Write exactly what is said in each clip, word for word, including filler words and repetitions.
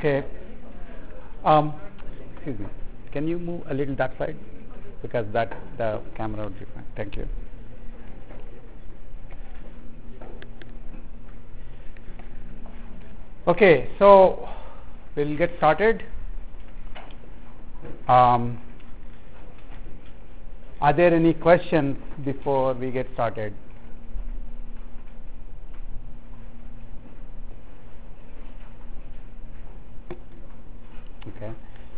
Okay. Um, excuse me. Can you move a little that side? Because that the camera would be fine. Thank you. Okay, so we'll get started. Um, are there any questions before we get started? Okay.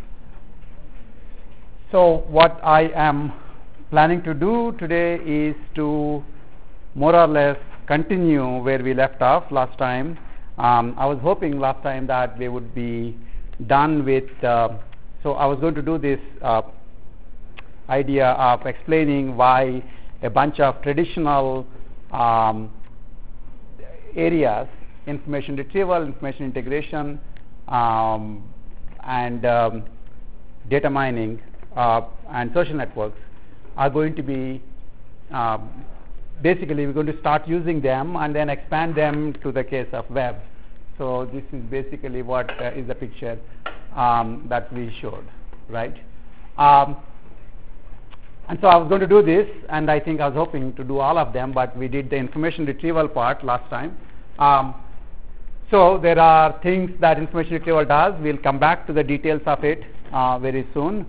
So what I am planning to do today is to more or less continue where we left off last time. Um, I was hoping last time that we would be done with, uh, so I was going to do this uh, idea of explaining why a bunch of traditional um, areas, information retrieval, information integration, um, and um, data mining uh, and social networks are going to be uh, basically we're going to start using them and then expand them to the case of web. So this is basically what uh, is the picture um, that we showed, right? Um, and so I was going to do this, and I think I was hoping to do all of them, but we did the information retrieval part last time. Um, so there are things that information retrieval does. We'll come back to the details of it uh, very soon.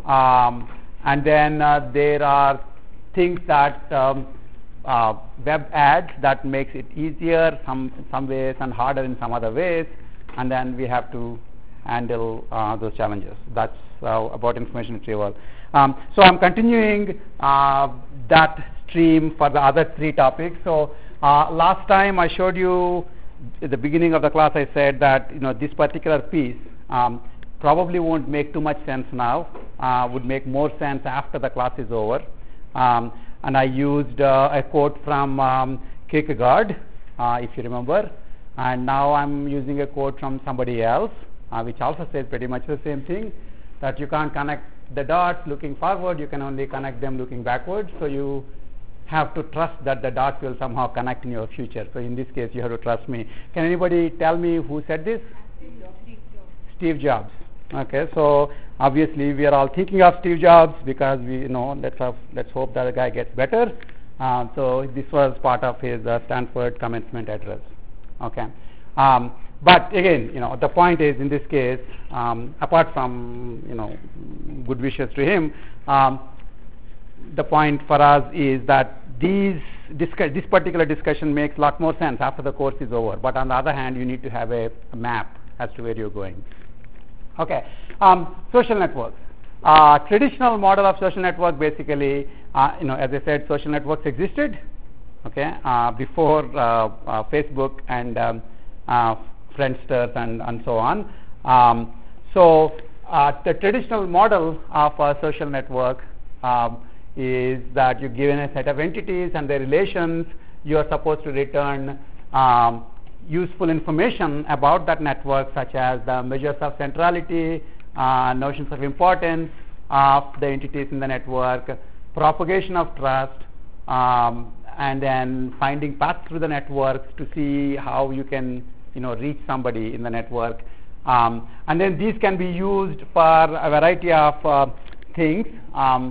Um, and then uh, there are things that um, uh, web adds that makes it easier some some ways and harder in some other ways, and then we have to handle uh, those challenges. That's uh, about information retrieval. Um, so I'm continuing uh, that stream for the other three topics. So uh, last time I showed you at the beginning of the class, I said that you know this particular piece um, probably won't make too much sense now. Uh, would make more sense after the class is over. Um, and I used uh, a quote from um, Kierkegaard, uh, if you remember. And now I'm using a quote from somebody else, uh, which also says pretty much the same thing, that you can't connect the dots looking forward, you can only connect them looking backwards. So you have to trust that the dots will somehow connect in your future. So in this case, you have to trust me. Can anybody tell me who said this? Steve Jobs. Steve Jobs. Okay, so obviously we are all thinking of Steve Jobs because we you know let's have, let's hope that the guy gets better. Uh, so this was part of his uh, Stanford commencement address. Okay, um, but again, you know the point is in this case, um, apart from you know good wishes to him, um, the point for us is that these discuss, this particular discussion makes a lot more sense after the course is over. But on the other hand, you need to have a, a map as to where you're going. Okay, um, social networks. Uh, traditional model of social network basically, uh, you know, as I said, social networks existed, okay, uh, before uh, uh, Facebook and um, uh, Friendster and, and so on. Um, so uh, the traditional model of a social network um, is that you're given a set of entities and their relations. You are supposed to return um, useful information about that network, such as the measures of centrality, uh, notions of importance of the entities in the network, propagation of trust, um, and then finding paths through the networks to see how you can you know reach somebody in the network. Um, and then these can be used for a variety of uh, things, um,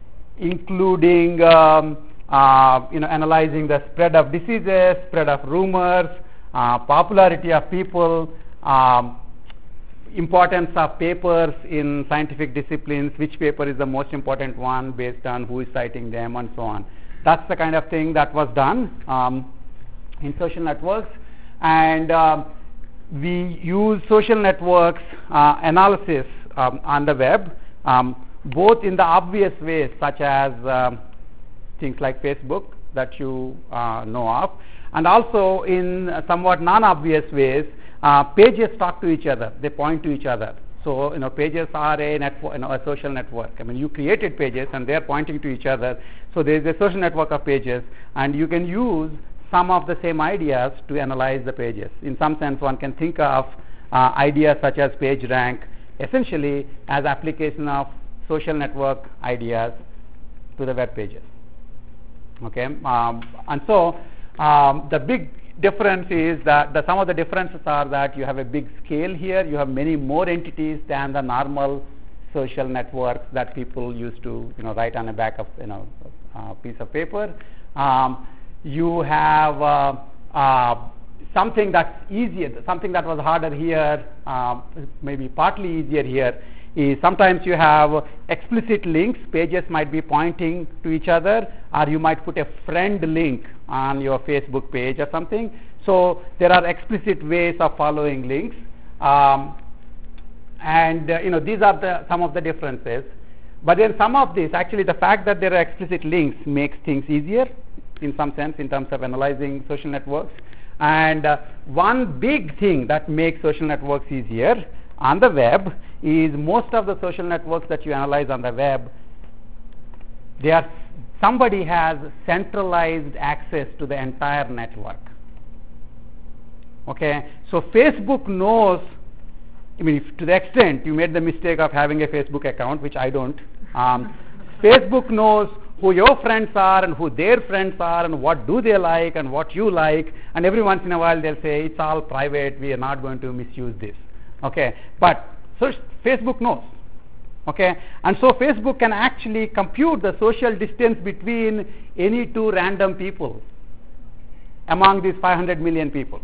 including um, uh, you know analyzing the spread of diseases, spread of rumors, Uh, popularity of people, um, importance of papers in scientific disciplines, which paper is the most important one based on who is citing them and so on. That's the kind of thing that was done um, in social networks. And uh, we use social networks uh, analysis um, on the web, um, both in the obvious ways such as um, things like Facebook that you uh, know of, and also in somewhat non-obvious ways, uh, pages talk to each other. They point to each other. So, you know, pages are a network, you know, a social network. I mean, you created pages, and they are pointing to each other. So there is a social network of pages, and you can use some of the same ideas to analyze the pages. In some sense, one can think of uh, ideas such as PageRank essentially as application of social network ideas to the web pages. Okay, um, and so um, the big difference is that the, some of the differences are that you have a big scale here. You have many more entities than the normal social networks that people used to, you know, write on the back of, you know, uh, piece of paper. Um, you have uh, uh, something that's easier, something that was harder here, um, maybe partly easier here, is sometimes you have explicit links. Pages might be pointing to each other, or you might put a friend link on your Facebook page or something. So there are explicit ways of following links, um, and uh, you know, these are the some of the differences. But then some of this, actually the fact that there are explicit links makes things easier in some sense in terms of analyzing social networks. And uh, one big thing that makes social networks easier on the web is most of the social networks that you analyze on the web, they are, somebody has centralized access to the entire network. Okay, so Facebook knows, I mean, if to the extent you made the mistake of having a Facebook account, which I don't, um, Facebook knows who your friends are and who their friends are and what do they like and what you like, and every once in a while they'll say it's all private, we are not going to misuse this. Okay, but so Facebook knows. Okay, and so Facebook can actually compute the social distance between any two random people among these five hundred million people.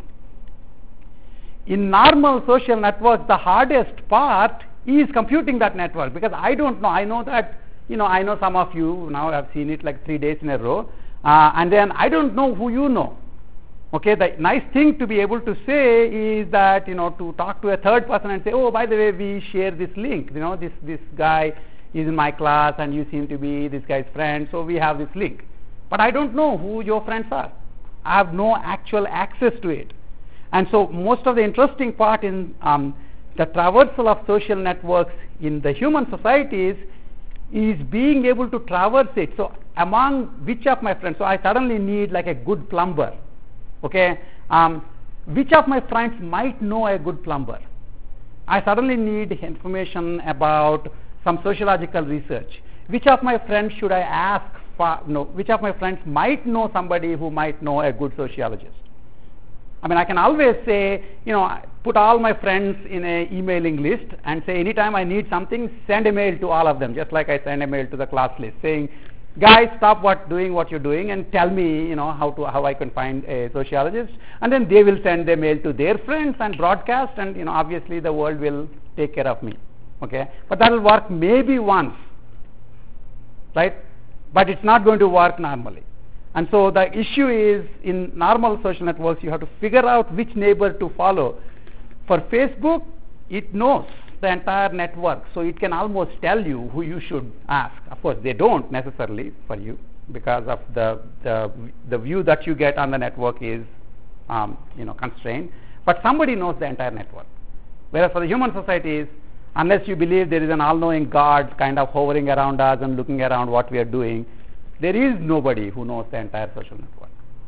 In normal social networks, the hardest part is computing that network, because I don't know. I know that, you know, I know some of you now. I've seen it like three days in a row, uh, and then I don't know who you know. Okay, the nice thing to be able to say is that, you know, to talk to a third person and say, oh, by the way, we share this link. You know, this this guy is in my class, and you seem to be this guy's friend, so we have this link. But I don't know who your friends are. I have no actual access to it. And so most of the interesting part in um, the traversal of social networks in the human societies is being able to traverse it. So among which of my friends, so I suddenly need like a good plumber. Okay, um, which of my friends might know a good plumber? I suddenly need information about some sociological research. Which of my friends should I ask for? No, which of my friends might know somebody who might know a good sociologist? I mean, I can always say, you know, put all my friends in a emailing list and say anytime I need something, send a mail to all of them, just like I send a mail to the class list saying, guys, stop what doing what you're doing and tell me, you know, how to how I can find a sociologist. And then they will send a mail to their friends and broadcast, and, you know, obviously the world will take care of me. Okay, but that will work maybe once, right? But it's not going to work normally. And so the issue is, in normal social networks, you have to figure out which neighbor to follow. For Facebook, it knows the entire network, so it can almost tell you who you should ask. Of course, they don't necessarily for you, because of the the, the view that you get on the network is, um, you know, constrained. But somebody knows the entire network. Whereas for the human societies, unless you believe there is an all-knowing God kind of hovering around us and looking around what we are doing, there is nobody who knows the entire social network.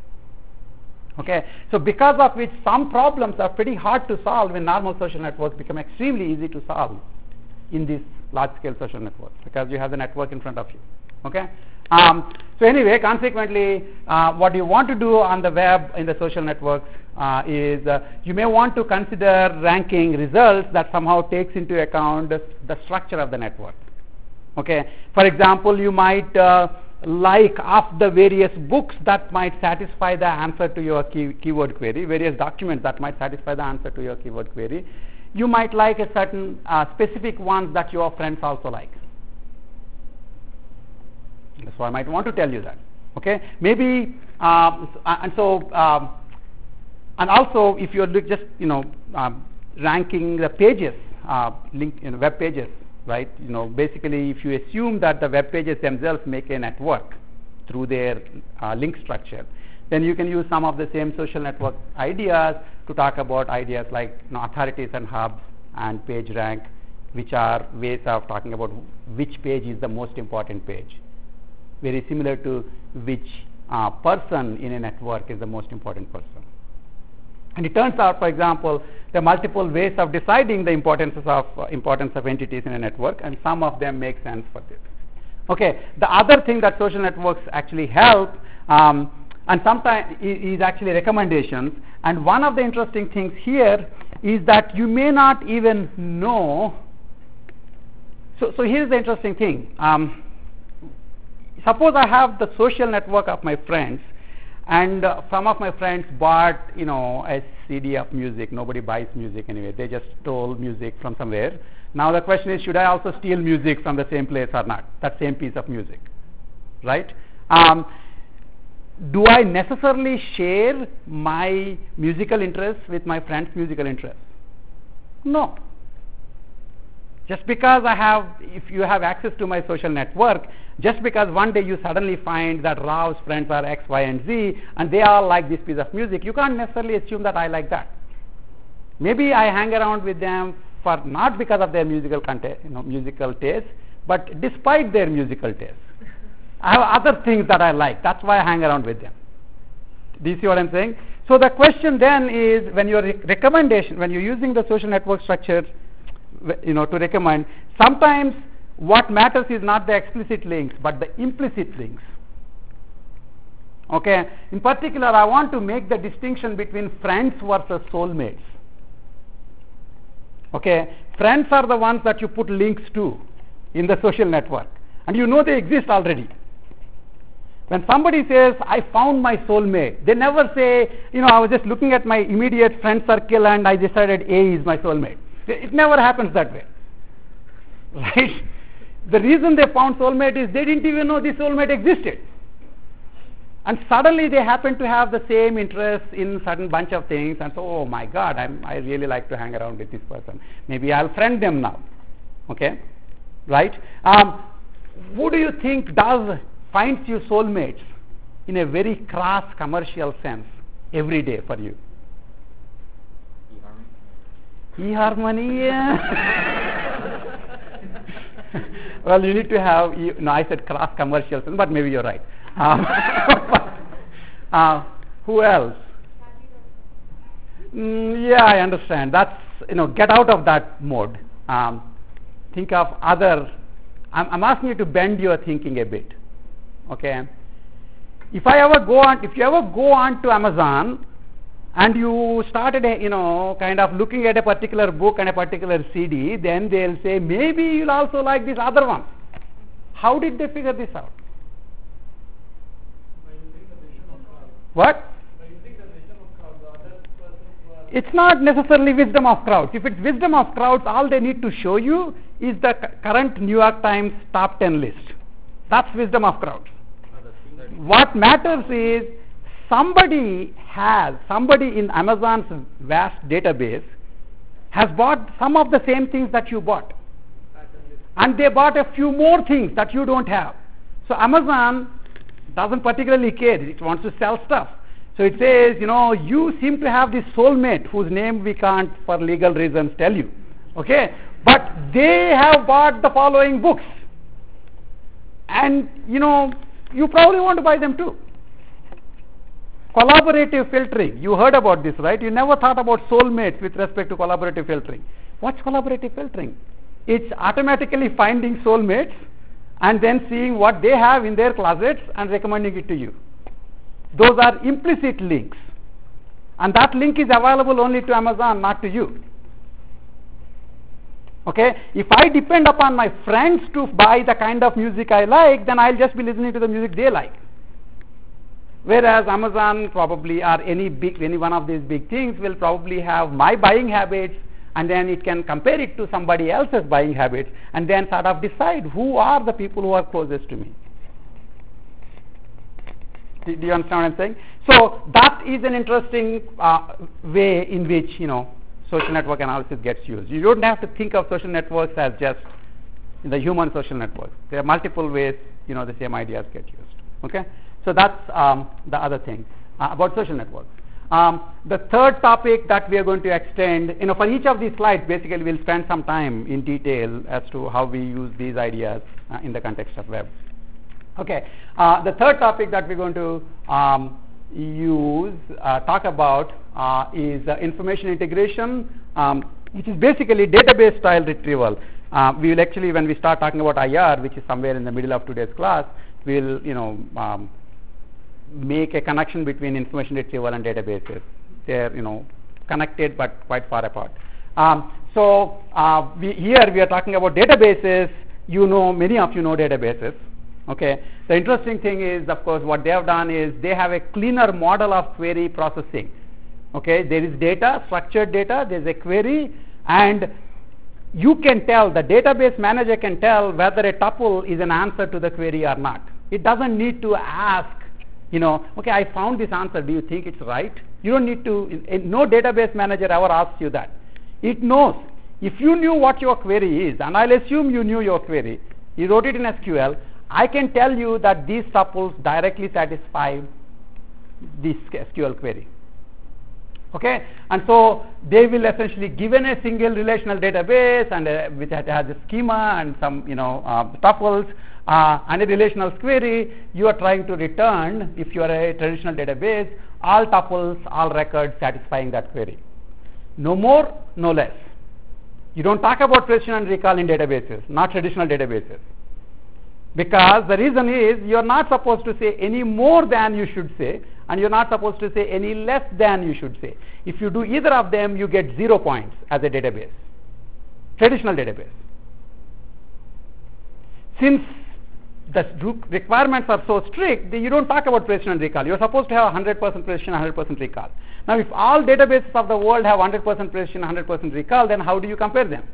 Okay, so because of which some problems are pretty hard to solve in normal social networks become extremely easy to solve in these large-scale social networks, because you have the network in front of you. Okay, um, so anyway, consequently, uh, what you want to do on the web in the social networks uh, is uh, you may want to consider ranking results that somehow takes into account the, the structure of the network. Okay, for example, you might uh, like of the various books that might satisfy the answer to your key, keyword query, various documents that might satisfy the answer to your keyword query, you might like a certain uh, specific ones that your friends also like. So I might want to tell you that. Okay, maybe um, and so um, and also if you're just, you know, um, ranking the pages, uh, link, you know, web pages. Right, you know, basically, if you assume that the web pages themselves make a network through their uh, link structure, then you can use some of the same social network ideas to talk about ideas like, you know, authorities and hubs and page rank, which are ways of talking about which page is the most important page. Very similar to which uh, person in a network is the most important person. And it turns out, for example, there are multiple ways of deciding the importance of uh, importance of entities in a network, and some of them make sense for this. Okay, the other thing that social networks actually help, um, and sometimes is actually recommendations. And one of the interesting things here is that you may not even know. So, so here's the interesting thing. Um, suppose I have the social network of my friends, and uh, some of my friends bought, you know, a C D of music. Nobody buys music anyway. They just stole music from somewhere. Now the question is, should I also steal music from the same place or not? That same piece of music, right? Um, do I necessarily share my musical interests with my friend's musical interests? No. Just because I have, if you have access to my social network, just because one day you suddenly find that Rav's friends are X, Y, and Z, and they all like this piece of music, you can't necessarily assume that I like that. Maybe I hang around with them for not because of their musical content, you know, musical taste, but despite their musical taste. I have other things that I like. That's why I hang around with them. Do you see what I'm saying? So the question then is, when your rec- recommendation, when you're using the social network structure, you know, to recommend, sometimes what matters is not the explicit links, but the implicit links. Okay? In particular, I want to make the distinction between friends versus soulmates. Okay? Friends are the ones that you put links to in the social network, and you know they exist already. When somebody says, I found my soulmate, they never say, you know, I was just looking at my immediate friend circle and I decided A is my soulmate. It never happens that way. Right? The reason they found soulmate is they didn't even know this soulmate existed. And suddenly they happen to have the same interests in certain bunch of things, and so, oh my God, I'm, I really like to hang around with this person. Maybe I'll friend them now. Okay? Right? Um, who do you think does finds you soulmates in a very crass commercial sense every day for you? eHarmony, yeah. Well, you need to have, you know, I said crass commercial sense, but maybe you're right. Um, uh, who else? Mm, yeah, I understand. That's, you know, get out of that mode. Um, think of other, I'm, I'm asking you to bend your thinking a bit. Okay, if I ever go on, if you ever go on to Amazon and you started, a, you know, kind of looking at a particular book and a particular C D, then they'll say, maybe you'll also like this other one. How did they figure this out? What? It's not necessarily wisdom of crowds. If it's wisdom of crowds, all they need to show you is the c- current New York Times top ten list. That's wisdom of crowds. What matters is somebody has, somebody in Amazon's vast database has bought some of the same things that you bought. And they bought a few more things that you don't have. So Amazon doesn't particularly care. It wants to sell stuff. So it says, you know, you seem to have this soulmate whose name we can't, for legal reasons, tell you. Okay? But they have bought the following books. And, you know, you probably want to buy them too. Collaborative filtering. You heard about this, right? You never thought about soulmates with respect to collaborative filtering. What's collaborative filtering? It's automatically finding soulmates and then seeing what they have in their closets and recommending it to you. Those are implicit links. And that link is available only to Amazon, not to you. Okay? If I depend upon my friends to buy the kind of music I like, then I'll just be listening to the music they like. Whereas Amazon probably, or any big, any one of these big things will probably have my buying habits, and then it can compare it to somebody else's buying habits, and then sort of decide who are the people who are closest to me. Do, do you understand what I'm saying? So that is an interesting uh, way in which, you know, social network analysis gets used. You don't have to think of social networks as just the human social networks. There are multiple ways, you know, the same ideas get used. Okay? So that's um, the other thing uh, about social networks. Um, the third topic that we are going to extend, you know, for each of these slides, basically we'll spend some time in detail as to how we use these ideas uh, in the context of web. Okay. Uh, the third topic that we're going to um, use, uh, talk about uh, is uh, information integration, um, which is basically database style retrieval. Uh, we will actually, when we start talking about I R, which is somewhere in the middle of today's class, we'll, you know, um, make a connection between information retrieval and databases. They're, you know, connected but quite far apart. Um, so uh, we, here we are talking about databases. You know, many of you know databases. Okay. The interesting thing is, of course, what they have done is they have a cleaner model of query processing. Okay. There is data, structured data. There is a query, and you can tell, the database manager can tell whether a tuple is an answer to the query or not. It doesn't need to ask, you know, okay, I found this answer. Do you think it's right? You don't need to. No database manager ever asks you that. It knows. If you knew what your query is, and I'll assume you knew your query, you wrote it in S Q L, I can tell you that these tuples directly satisfy this S Q L query. Okay, and so they will essentially, given a single relational database and a, which has a schema and some, you know, uh, tuples uh, and a relational query, you are trying to return, if you are a traditional database, all tuples, all records satisfying that query. No more, no less. You don't talk about precision and recall in databases, not traditional databases. Because the reason is, you are not supposed to say any more than you should say, and you're not supposed to say any less than you should say. If you do either of them, you get zero points as a database, traditional database. Since the requirements are so strict, you don't talk about precision and recall. You're supposed to have one hundred percent precision, one hundred percent recall. Now, if all databases of the world have one hundred percent precision, one hundred percent recall, then how do you compare them?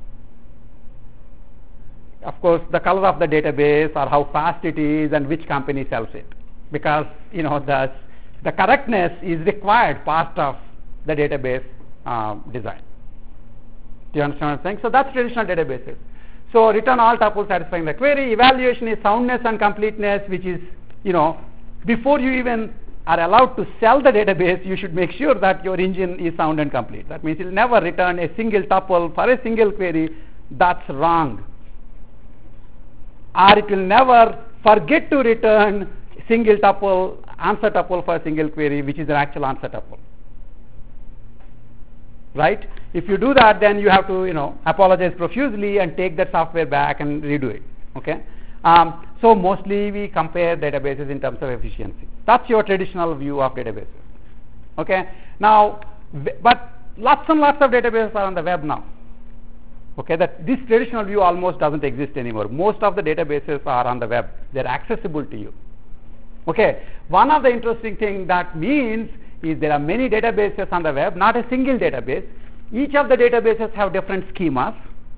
Of course, the color of the database, or how fast it is, and which company sells it. Because, you know, the, the correctness is required part of the database uh, design. Do you understand what I'm saying? So that's traditional databases. So return all tuples satisfying the query. Evaluation is soundness and completeness, which is, you know, before you even are allowed to sell the database, you should make sure that your engine is sound and complete. That means it will never return a single tuple for a single query. That's wrong. Or it will never forget to return single tuple, answer tuple for a single query, which is an actual answer tuple. Right? If you do that, then you have to, you know, apologize profusely and take that software back and redo it. Okay? Um, so mostly we compare databases in terms of efficiency. That's your traditional view of databases. Okay? Now, but lots and lots of databases are on the web now. Okay, that this traditional view almost doesn't exist anymore. Most of the databases are on the web. They're accessible to you. Okay, one of the interesting things that means is there are many databases on the web, not a single database. Each of the databases have different schemas.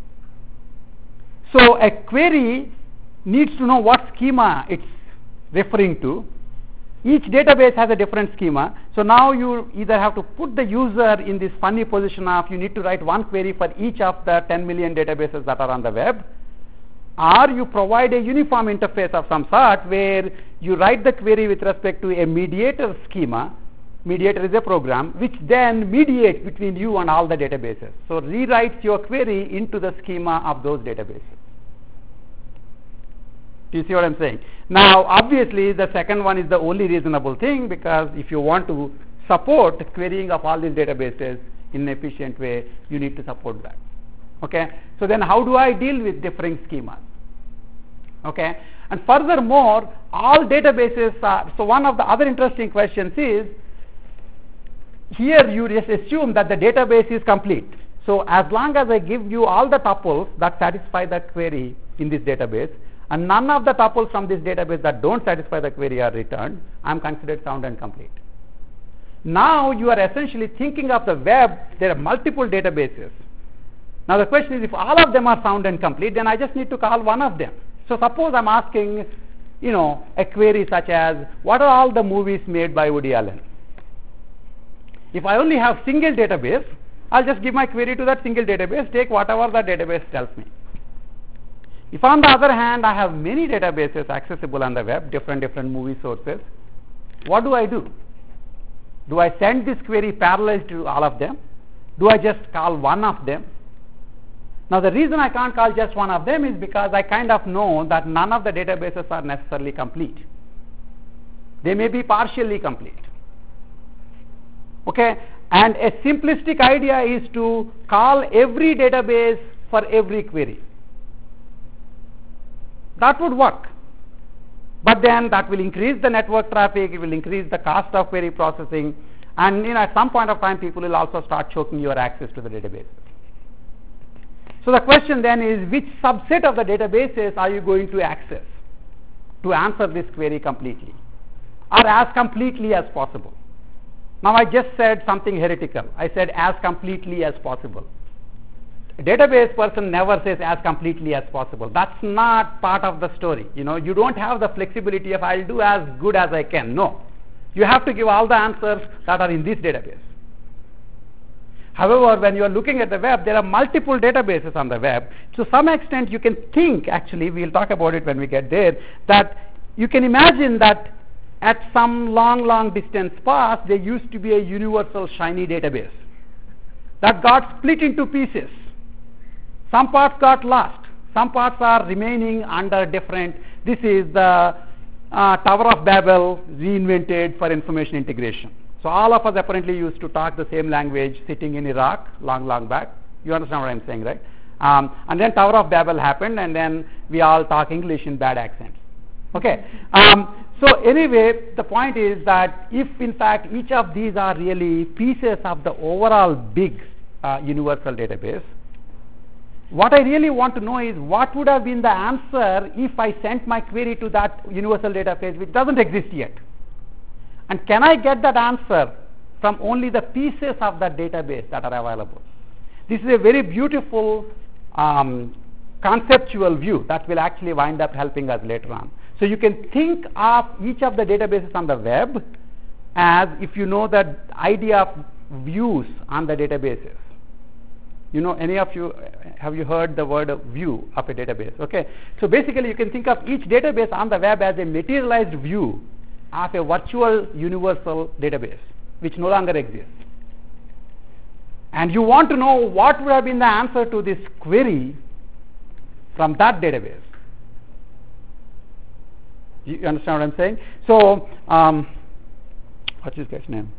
So a query needs to know what schema it's referring to. Each database has a different schema. So now you either have to put the user in this funny position of you need to write one query for each of the ten million databases that are on the web, or you provide a uniform interface of some sort where you write the query with respect to a mediator schema. Mediator is a program which then mediates between you and all the databases. So rewrites your query into the schema of those databases. Do you see what I'm saying? Now, obviously, the second one is the only reasonable thing, because if you want to support the querying of all these databases in an efficient way, you need to support that. Okay? So then how do I deal with differing schemas? Okay? And furthermore, all databases are, so one of the other interesting questions is, here you just assume that the database is complete. So as long as I give you all the tuples that satisfy that query in this database, and none of the tuples from this database that don't satisfy the query are returned, I am considered sound and complete. Now you are essentially thinking of the web, there are multiple databases. Now the question is, if all of them are sound and complete, then I just need to call one of them. So suppose I'm asking, you know, a query such as, what are all the movies made by Woody Allen? If I only have single database, I'll just give my query to that single database, take whatever the database tells me. If on the other hand, I have many databases accessible on the web, different different movie sources, what do I do? Do I send this query parallel to all of them? Do I just call one of them? Now the reason I can't call just one of them is because I kind of know that none of the databases are necessarily complete. They may be partially complete. Okay, and a simplistic idea is to call every database for every query. That would work. But then that will increase the network traffic, it will increase the cost of query processing, and you know, at some point of time people will also start choking your access to the database. So the question then is, which subset of the databases are you going to access to answer this query completely, or as completely as possible? Now I just said something heretical. I said as completely as possible. A database person never says as completely as possible. That's not part of the story. You know, you don't have the flexibility of I'll do as good as I can. No. You have to give all the answers that are in this database. However, when you are looking at the web, there are multiple databases on the web. To some extent, you can think, actually, we'll talk about it when we get there, that you can imagine that at some long, long distance past, there used to be a universal shiny database that got split into pieces. Some parts got lost. Some parts are remaining under different. This is the uh, Tower of Babel reinvented for information integration. So all of us apparently used to talk the same language sitting in Iraq long, long back. You understand what I'm saying, right? Um, and then Tower of Babel happened, and then we all talk English in bad accents. Okay. Um, so anyway, the point is that if in fact each of these are really pieces of the overall big uh, universal database, what I really want to know is what would have been the answer if I sent my query to that universal database which doesn't exist yet. And can I get that answer from only the pieces of that database that are available? This is a very beautiful um, conceptual view that will actually wind up helping us later on. So you can think of each of the databases on the web as, if you know the idea of views on the databases. You know, any of you, have you heard the word view of a database? Okay. So basically you can think of each database on the web as a materialized view of a virtual universal database which no longer exists. And you want to know what would have been the answer to this query from that database. You understand what I'm saying? So, um, what's this guy's name?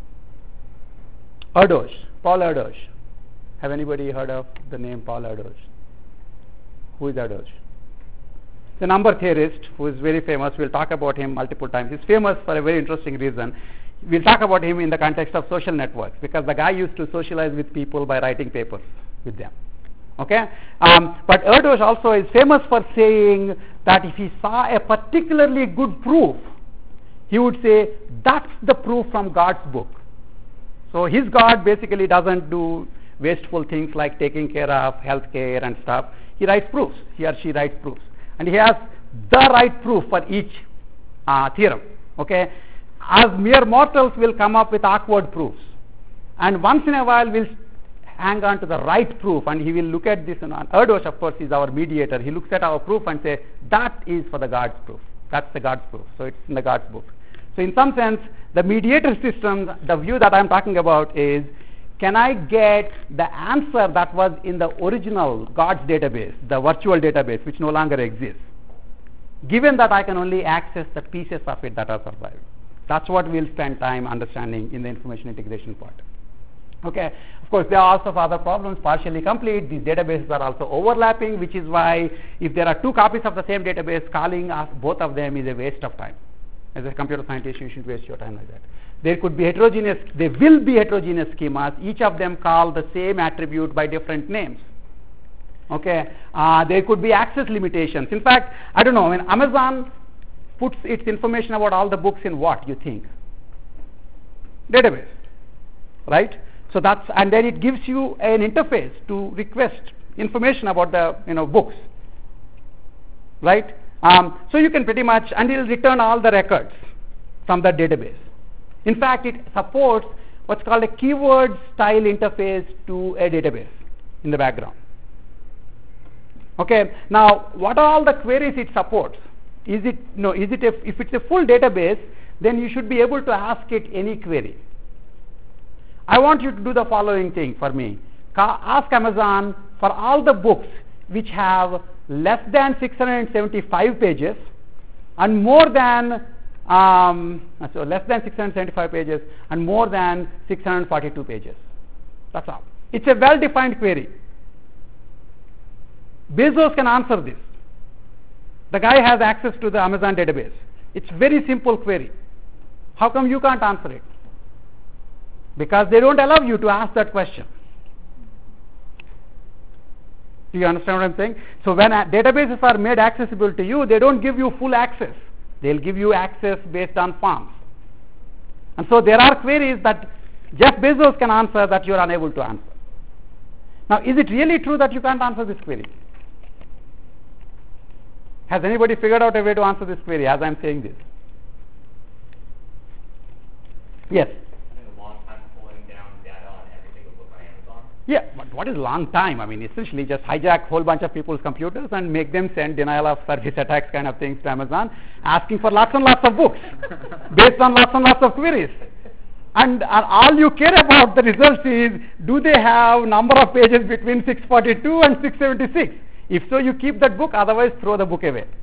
Erdős, Paul Erdős. Have anybody heard of the name Paul Erdős? Who is Erdős? The number theorist who is very famous. We'll talk about him multiple times. He's famous for a very interesting reason. We'll talk about him in the context of social networks, because the guy used to socialize with people by writing papers with them. Okay? Um, but Erdős also is famous for saying that if he saw a particularly good proof, he would say, that's the proof from God's book. So his God basically doesn't do wasteful things like taking care of health care and stuff. He writes proofs. He or she writes proofs. And he has the right proof for each uh, theorem. Okay? As mere mortals will come up with awkward proofs. And once in a while we'll hang on to the right proof, and he will look at this. And Erdős, of course, is our mediator. He looks at our proof and says, that is for the God's proof. That's the God's proof. So it's in the God's book. So in some sense, the mediator system, the view that I'm talking about is, can I get the answer that was in the original God's database, the virtual database, which no longer exists, given that I can only access the pieces of it that are survived? That's what we'll spend time understanding in the information integration part. Okay. Of course, there are also other problems, partially complete. These databases are also overlapping, which is why if there are two copies of the same database, calling us both of them is a waste of time. As a computer scientist, you shouldn't waste your time like that. There could be heterogeneous, there will be heterogeneous schemas, each of them call the same attribute by different names. Okay. Uh, there could be access limitations. In fact, I don't know, when Amazon puts its information about all the books in what, you think? Database. Right? So that's, and then it gives you an interface to request information about the, you know, books. Right? Um, so you can pretty much, and it will return all the records from that database. In fact, it supports what's called a keyword style interface to a database in the background. Okay. Now, what are all the queries it supports? Is it, no, is it a, if it's a full database, then you should be able to ask it any query. I want you to do the following thing for me. Ca- ask Amazon for all the books which have less than six hundred seventy-five pages and more than um, so less than six hundred seventy-five pages and more than six hundred forty-two pages. That's all. It's a well-defined query. Bezos can answer this. The guy has access to the Amazon database. It's very simple query. How come you can't answer it? Because they don't allow you to ask that question. Do you understand what I'm saying? So when databases are made accessible to you, they don't give you full access. They'll give you access based on forms. And so there are queries that Jeff Bezos can answer that you are unable to answer. Now, is it really true that you can't answer this query? Has anybody figured out a way to answer this query as I'm saying this? Yes? A long time pulling down data on every single book on Amazon? Yeah, but what is long time? I mean, essentially just hijack a whole bunch of people's computers and make them send denial of service attacks kind of things to Amazon, asking for lots and lots of books based on lots and lots of queries. And uh, all you care about the results is, do they have number of pages between six forty-two and six seventy-six? If so, you keep that book, otherwise throw the book away.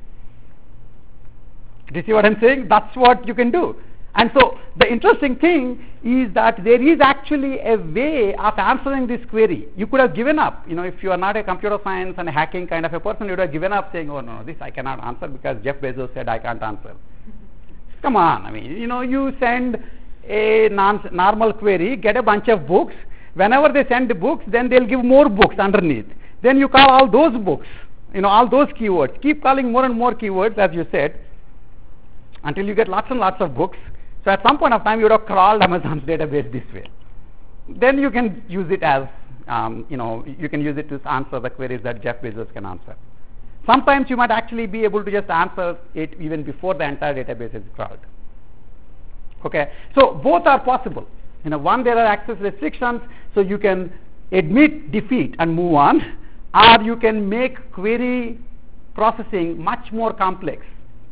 Do you see what I'm saying? That's what you can do. And so the interesting thing is that there is actually a way of answering this query. You could have given up. You know, if you are not a computer science and hacking kind of a person, you would have given up saying, oh, no, no, this I cannot answer because Jeff Bezos said I can't answer. Come on. I mean, you know, you send a non- normal query, get a bunch of books. Whenever they send the books, then they'll give more books underneath. Then you call all those books, you know, all those keywords. Keep calling more and more keywords, as you said, until you get lots and lots of books. So at some point of time, you would have crawled Amazon's database this way. Then you can use it as, um, you know, you can use it to answer the queries that Jeff Bezos can answer. Sometimes you might actually be able to just answer it even before the entire database is crawled. Okay, so both are possible. You know, one, there are access restrictions, so you can admit defeat and move on, or you can make query processing much more complex.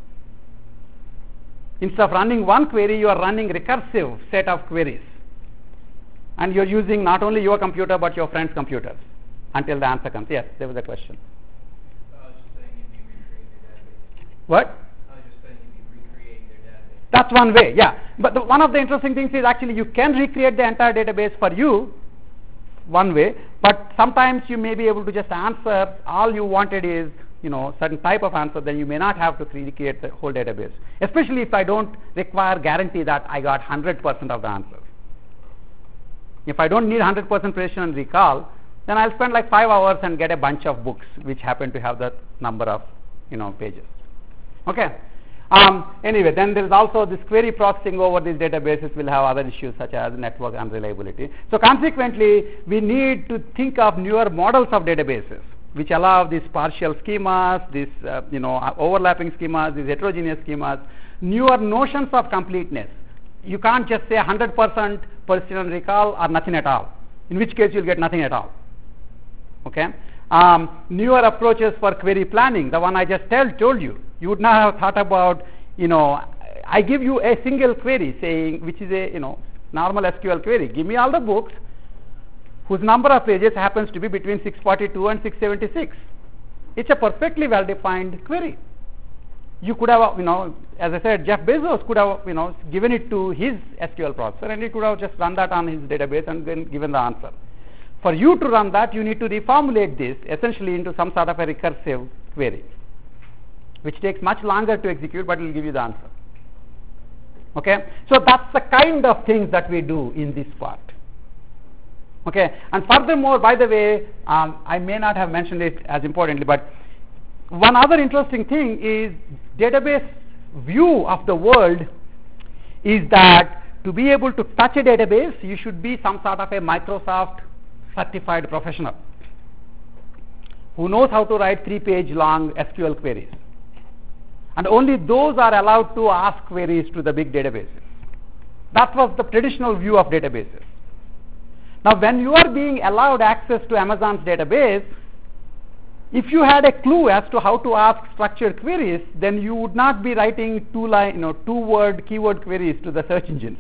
Instead of running one query, you are running recursive set of queries. And you're using not only your computer, but your friend's computers until the answer comes. Yes, there was a question. I was just saying you'd be recreating their database. What? I was just saying you'd be recreating their database. That's one way, yeah. But the, one of the interesting things is actually you can recreate the entire database for you, one way, but sometimes you may be able to just answer, all you wanted is, you know, certain type of answer, then you may not have to recreate the whole database. Especially if I don't require guarantee that I got one hundred percent of the answers. If I don't need one hundred percent precision and recall, then I'll spend like five hours and get a bunch of books which happen to have that number of, you know, pages. Okay. Um, anyway, then there is also this query processing over these databases will have other issues such as network unreliability. So consequently, we need to think of newer models of databases which allow these partial schemas, these uh, you know overlapping schemas, these heterogeneous schemas, newer notions of completeness. You can't just say one hundred percent precision recall or nothing at all, in which case you'll get nothing at all. Okay. Um, newer approaches for query planning, the one I just tell, told you. You would not have thought about, you know, I give you a single query saying, which is a, you know, normal S Q L query. Give me all the books whose number of pages happens to be between six forty-two and six seventy-six. It's a perfectly well-defined query. You could have, you know, as I said, Jeff Bezos could have, you know, given it to his S Q L processor and he could have just run that on his database and then given the answer. For you to run that, you need to reformulate this essentially into some sort of a recursive query, which takes much longer to execute, but will give you the answer. Okay? So that's the kind of things that we do in this part. Okay? And furthermore, by the way, um, I may not have mentioned it as importantly, but one other interesting thing is database view of the world is that to be able to touch a database, you should be some sort of a Microsoft certified professional who knows how to write three-page long S Q L queries. And only those are allowed to ask queries to the big databases. That was the traditional view of databases. Now, when you are being allowed access to Amazon's database, if you had a clue as to how to ask structured queries, then you would not be writing two line, you know, two-word keyword queries to the search engines.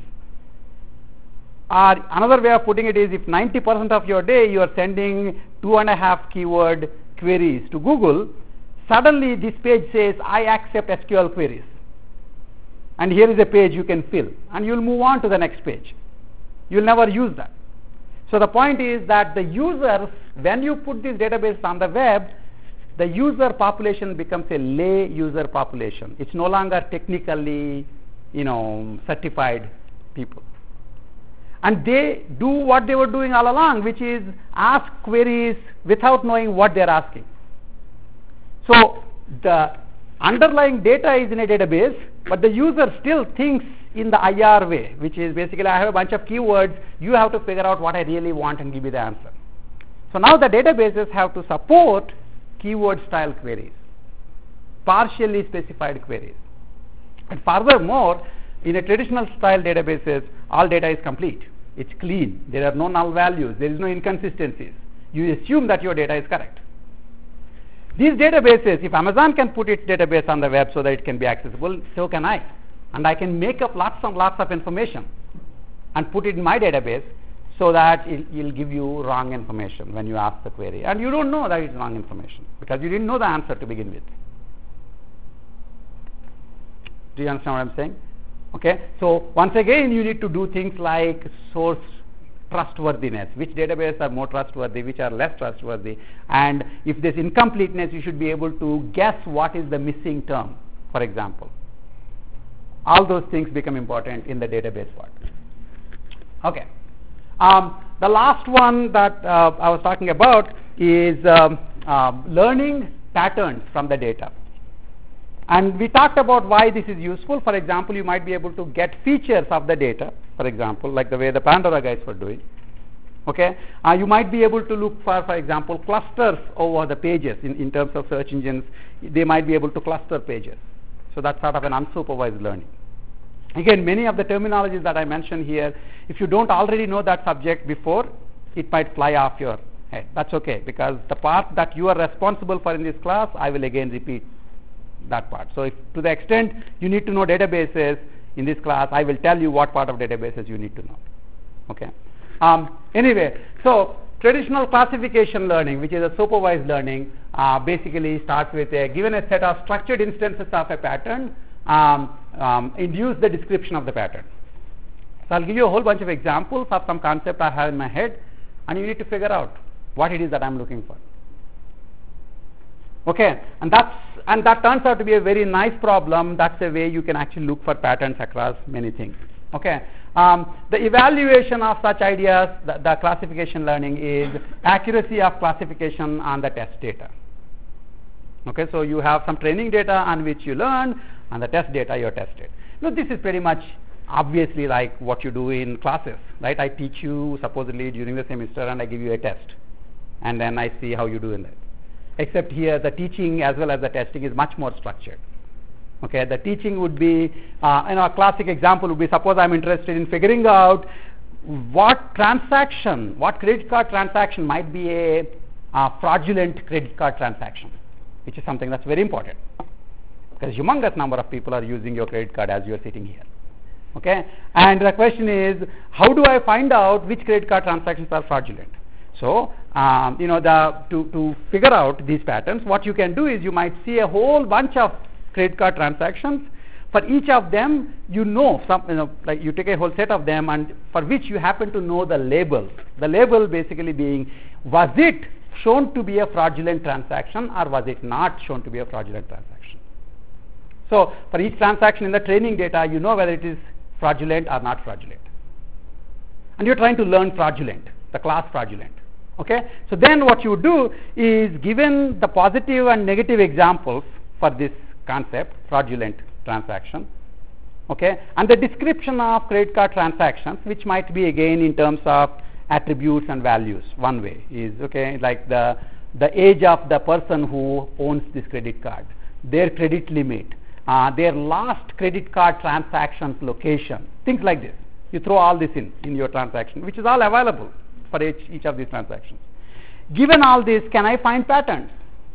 Or another way of putting it is, if ninety percent of your day you are sending two and a half keyword queries to Google, suddenly this page says, I accept S Q L queries. And here is a page you can fill. And you will move on to the next page. You will never use that. So the point is that the users, when you put these databases on the web, the user population becomes a lay user population. It's no longer technically, you know, certified people. And they do what they were doing all along, which is ask queries without knowing what they're asking. So the underlying data is in a database, but the user still thinks in the I R way, which is basically I have a bunch of keywords, you have to figure out what I really want and give me the answer. So now the databases have to support keyword style queries, partially specified queries. And furthermore, in a traditional style databases, all data is complete. It's clean. There are no null values. There is no inconsistencies. You assume that your data is correct. These databases, if Amazon can put its database on the web so that it can be accessible, so can I. And I can make up lots and lots of information and put it in my database so that it will give you wrong information when you ask the query. And you don't know that it's wrong information because you didn't know the answer to begin with. Do you understand what I'm saying? Okay, so once again you need to do things like source trustworthiness, which databases are more trustworthy, which are less trustworthy, and if there's incompleteness you should be able to guess what is the missing term, for example. All those things become important in the database part. Okay, um, the last one that uh, I was talking about is um, uh, learning patterns from the data. And we talked about why this is useful. For example, you might be able to get features of the data, for example, like the way the Pandora guys were doing. Okay, uh, you might be able to look for, for example, clusters over the pages in, in terms of search engines. They might be able to cluster pages. So that's sort of an unsupervised learning. Again, many of the terminologies that I mentioned here, if you don't already know that subject before, it might fly off your head. That's okay, because the part that you are responsible for in this class, I will again repeat that part. So if to the extent you need to know databases in this class, I will tell you what part of databases you need to know. Okay. Um, anyway, so traditional classification learning, which is a supervised learning, uh, basically starts with a given a set of structured instances of a pattern, um, um, induce the description of the pattern. So I'll give you a whole bunch of examples of some concept I have in my head, and you need to figure out what it is that I'm looking for. Okay, and that's and that turns out to be a very nice problem. That's a way you can actually look for patterns across many things. Okay, um, the evaluation of such ideas, the, the classification learning, is accuracy of classification on the test data. Okay, so you have some training data on which you learn, and the test data you tested. Now this is pretty much obviously like what you do in classes, right? I teach you supposedly during the semester, and I give you a test, and then I see how you do in that. Except here the teaching as well as the testing is much more structured. Okay, the teaching would be, uh, you know, a classic example would be, suppose I'm interested in figuring out what transaction, what credit card transaction might be a uh, fraudulent credit card transaction, which is something that's very important because humongous number of people are using your credit card as you're sitting here. Okay, and the question is, how do I find out which credit card transactions are fraudulent? So, um, you know, the, to, to figure out these patterns, what you can do is you might see a whole bunch of credit card transactions. For each of them, you know, some, you know, like you take a whole set of them, and for which you happen to know the label. The label basically being, was it shown to be a fraudulent transaction or was it not shown to be a fraudulent transaction? So, for each transaction in the training data, you know whether it is fraudulent or not fraudulent. And you're trying to learn fraudulent, the class fraudulent. Okay, so then what you do is, given the positive and negative examples for this concept, fraudulent transaction, okay, and the description of credit card transactions, which might be again in terms of attributes and values. One way is, okay, like the the age of the person who owns this credit card, their credit limit, uh, their last credit card transactions location, things like this. You throw all this in in your transaction, which is all available for each, each of these transactions. Given all this, can I find patterns?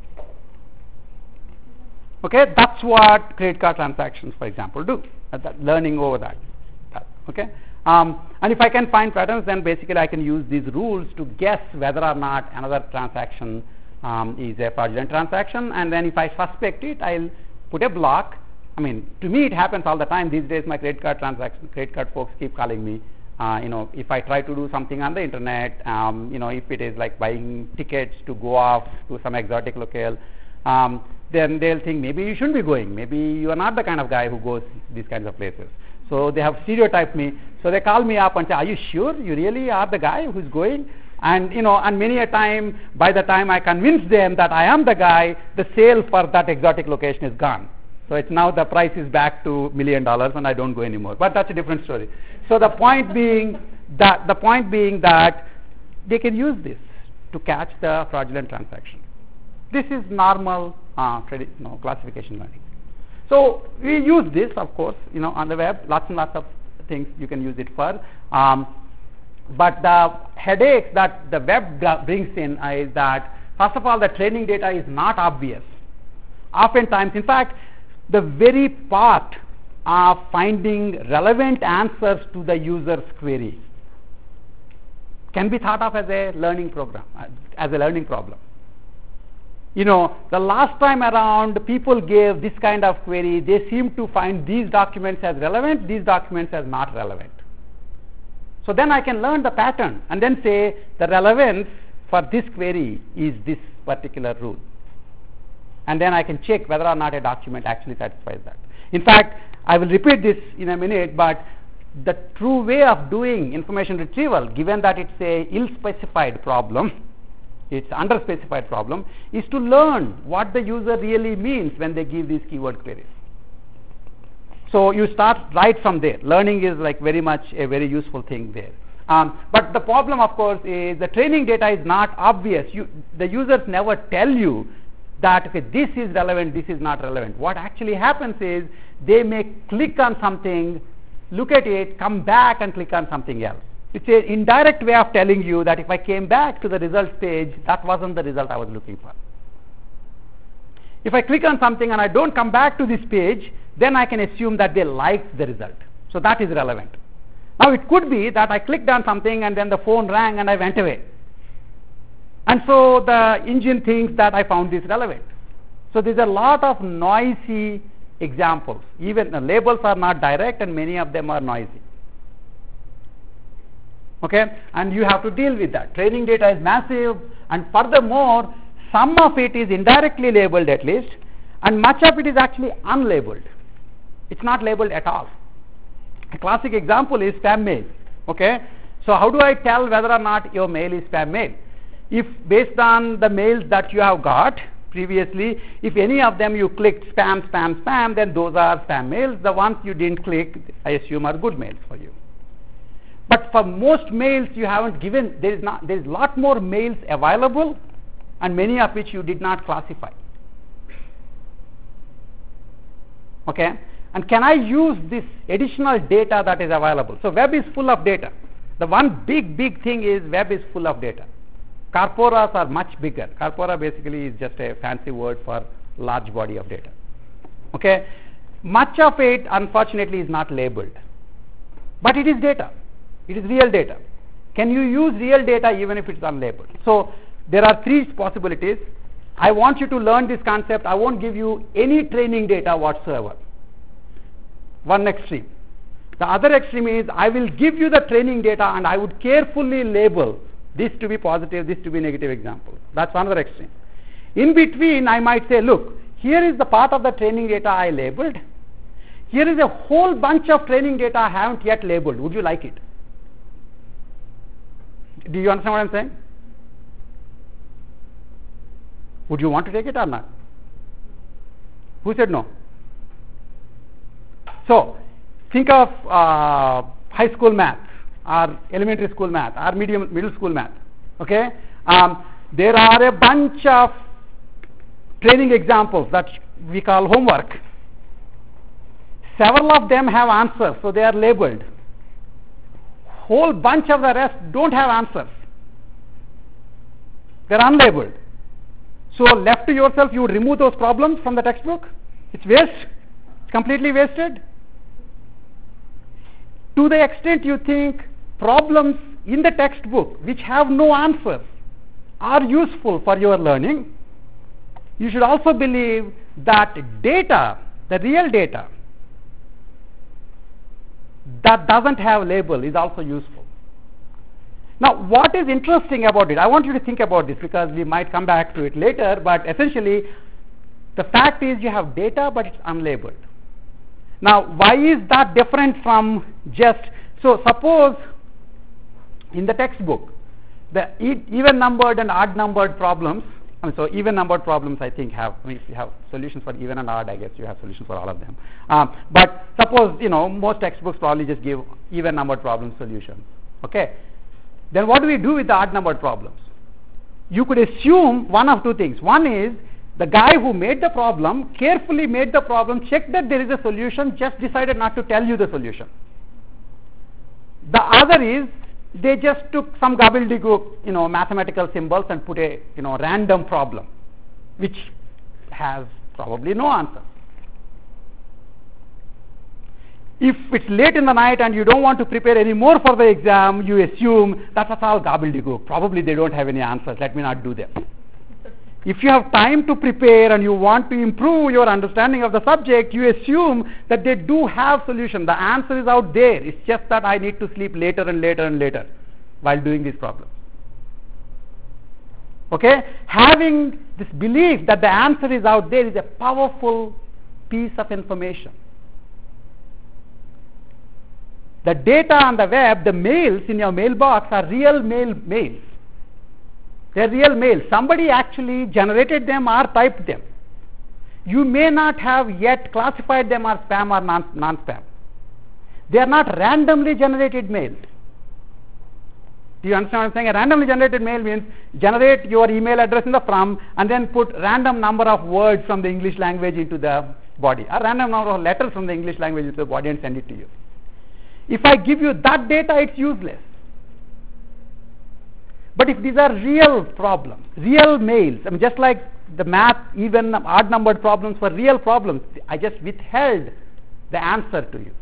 Okay, that's what credit card transactions, for example, do. Uh, that learning over that. that okay, um, and if I can find patterns, then basically I can use these rules to guess whether or not another transaction um, is a fraudulent transaction. And then if I suspect it, I'll put a block. I mean, to me it happens all the time these days. My credit card transaction, credit card folks keep calling me. Uh, you know, if I try to do something on the internet, um, you know, if it is like buying tickets to go off to some exotic locale, um, then they'll think maybe you shouldn't be going. Maybe you are not the kind of guy who goes these kinds of places. So they have stereotyped me. So they call me up and say, are you sure you really are the guy who's going? And, you know, and many a time, by the time I convince them that I am the guy, the sale for that exotic location is gone. So it's now the price is back to million dollars and I don't go anymore. But that's a different story. So the point being that, the point being that they can use this to catch the fraudulent transaction. This is normal uh, credit, you know, classification learning. So we use this, of course, you know, on the web, lots and lots of things you can use it for. Um, but the headache that the web brings in is that, first of all, the training data is not obvious. Oftentimes, in fact, the very part of finding relevant answers to the user's query can be thought of as a learning program, as a learning problem. You know, the last time around people gave this kind of query, they seem to find these documents as relevant, these documents as not relevant. So then I can learn the pattern and then say the relevance for this query is this particular rule. And then I can check whether or not a document actually satisfies that. In fact, I will repeat this in a minute, but the true way of doing information retrieval, given that it's a ill-specified problem, it's under-specified problem, is to learn what the user really means when they give these keyword queries. So you start right from there. Learning is like very much a very useful thing there. Um, but the problem, of course, is the training data is not obvious. You, the users never tell you that, okay, this is relevant, this is not relevant. What actually happens is they may click on something, look at it, come back and click on something else. It's an indirect way of telling you that if I came back to the results page, that wasn't the result I was looking for. If I click on something and I don't come back to this page, then I can assume that they liked the result. So that is relevant. Now it could be that I clicked on something and then the phone rang and I went away. And so the engine thinks that I found this relevant. So there's a lot of noisy examples. Even the labels are not direct and many of them are noisy. Okay? And you have to deal with that. Training data is massive, and furthermore, some of it is indirectly labeled at least, and much of it is actually unlabeled. It's not labeled at all. A classic example is spam mail. Okay? So how do I tell whether or not your mail is spam mail? If based on the mails that you have got previously, if any of them you clicked spam, spam, spam, then those are spam mails. The ones you didn't click, I assume, are good mails for you. But for most mails you haven't given, there is not, there is a lot more mails available, and many of which you did not classify. Okay? And can I use this additional data that is available? So web is full of data. The one big, big thing is web is full of data. Corporas are much bigger. Corpora basically is just a fancy word for large body of data. Okay? Much of it, unfortunately, is not labeled. But it is data. It is real data. Can you use real data even if it's unlabeled? So there are three possibilities. I want you to learn this concept. I won't give you any training data whatsoever. One extreme. The other extreme is I will give you the training data and I would carefully label this to be positive, this to be negative example. That's another extreme. In between, I might say, look, here is the part of the training data I labeled. Here is a whole bunch of training data I haven't yet labeled. Would you like it? Do you understand what I'm saying? Would you want to take it or not? Who said no? So, think of uh, high school math, or elementary school math, or medium, middle school math. Okay? Um, there are a bunch of training examples that we call homework. Several of them have answers, so they are labeled. Whole bunch of the rest don't have answers. They are unlabeled. So left to yourself, you would remove those problems from the textbook? It's waste? It's completely wasted? To the extent you think problems in the textbook which have no answers are useful for your learning, you should also believe that data, the real data, that doesn't have label is also useful. Now, what is interesting about it? I want you to think about this because we might come back to it later, but essentially, The fact is you have data, but it's unlabeled. Now, why is that different from just, so suppose in the textbook, the e- even numbered and odd numbered problems, I mean, so even numbered problems I think have, I mean, if you have solutions for even and odd, I guess you have solutions for all of them. Um, but suppose, you know, most textbooks probably just give even numbered problem solutions. Okay? Then what do we do with the odd numbered problems? You could assume one of two things. One is the guy who made the problem carefully made the problem, checked that there is a solution, just decided not to tell you the solution. The other is they just took some gobbledygook, you know, mathematical symbols and put a, you know, random problem, which has probably no answer. If it's late in the night and you don't want to prepare any more for the exam, you assume that's all gobbledygook. Probably they don't have any answers. Let me not do them. If you have time to prepare and you want to improve your understanding of the subject, you assume that they do have solution. The answer is out there. It's just that I need to sleep later and later and later while doing these problems. Okay? Having this belief that the answer is out there is a powerful piece of information. The data on the web, the mails in your mailbox are real mail mails. They're real mails. Somebody actually generated them or typed them. You may not have yet classified them as spam or non, non-spam. They are not randomly generated mails. Do you understand what I'm saying? A randomly generated mail means generate your email address in the from and then put random number of words from the English language into the body, or random number of letters from the English language into the body and send it to you. If I give you that data, it's useless. But if these are real problems, real mails, I mean, just like the math, even odd numbered problems were real problems, I just withheld the answer to you.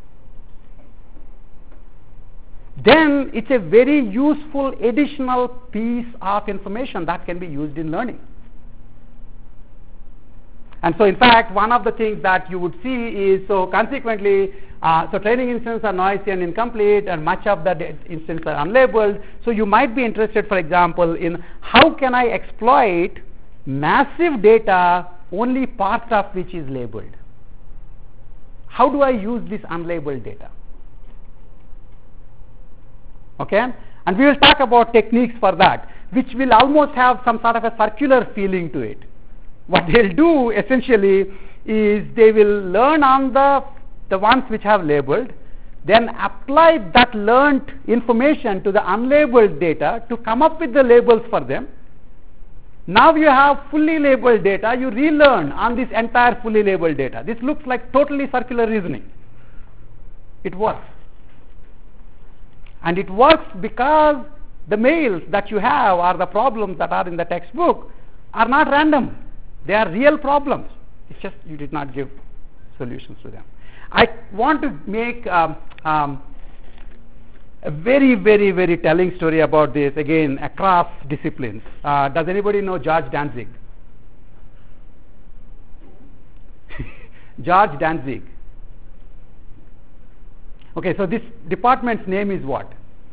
Then it's a very useful additional piece of information that can be used in learning. And so in fact, one of the things that you would see is, so consequently, uh, so training instances are noisy and incomplete, and much of the instances are unlabeled. So you might be interested, for example, in how can I exploit massive data, only part of which is labeled. How do I use this unlabeled data? Okay? And we will talk about techniques for that, which will almost have some sort of a circular feeling to it. What they'll do essentially is they will learn on the, the ones which have labeled, then apply that learned information to the unlabeled data to come up with the labels for them. Now you have fully labeled data, you relearn on this entire fully labeled data. This looks like totally circular reasoning. It works. And it works because the mails that you have or the problems that are in the textbook are not random. They are real problems. It's just you did not give solutions to them. I want to make um, um, a very, very, very telling story about this, again, across disciplines. Uh, does anybody know George Danzig? George Danzig. Okay, so this department's name is what?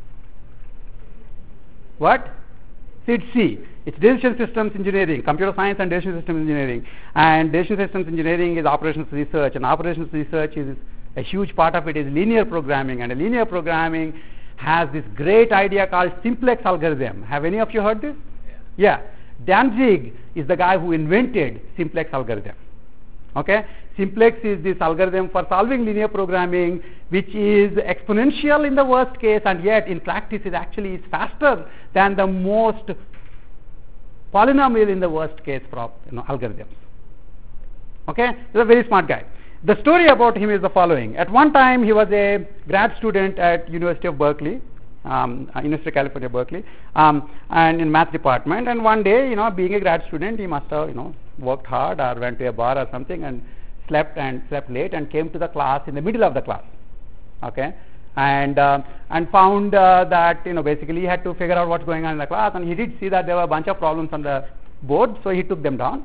What? C I D C. It's Decision Systems Engineering, Computer Science and Decision Systems Engineering. And Decision Systems Engineering is operations research, and operations research is a huge part of it is linear programming, and a linear programming has this great idea called simplex algorithm. Have any of you heard this? Yeah. yeah. Danzig is the guy who invented simplex algorithm. Okay? Simplex is this algorithm for solving linear programming, which is exponential in the worst case, and yet in practice it actually is faster than the most polynomial in the worst case prop, you know, algorithms. Okay? He's a very smart guy. The story about him is the following. At one time he was a grad student at University of Berkeley, um, uh, University of California, Berkeley, um, and in math department. And one day, you know, being a grad student, he must have, you know, worked hard or went to a bar or something and slept and slept late and came to the class in the middle of the class. Okay? And uh, and found uh, that, you know, basically he had to figure out what's going on in the class, and he did see that there were a bunch of problems on the board, so he took them down.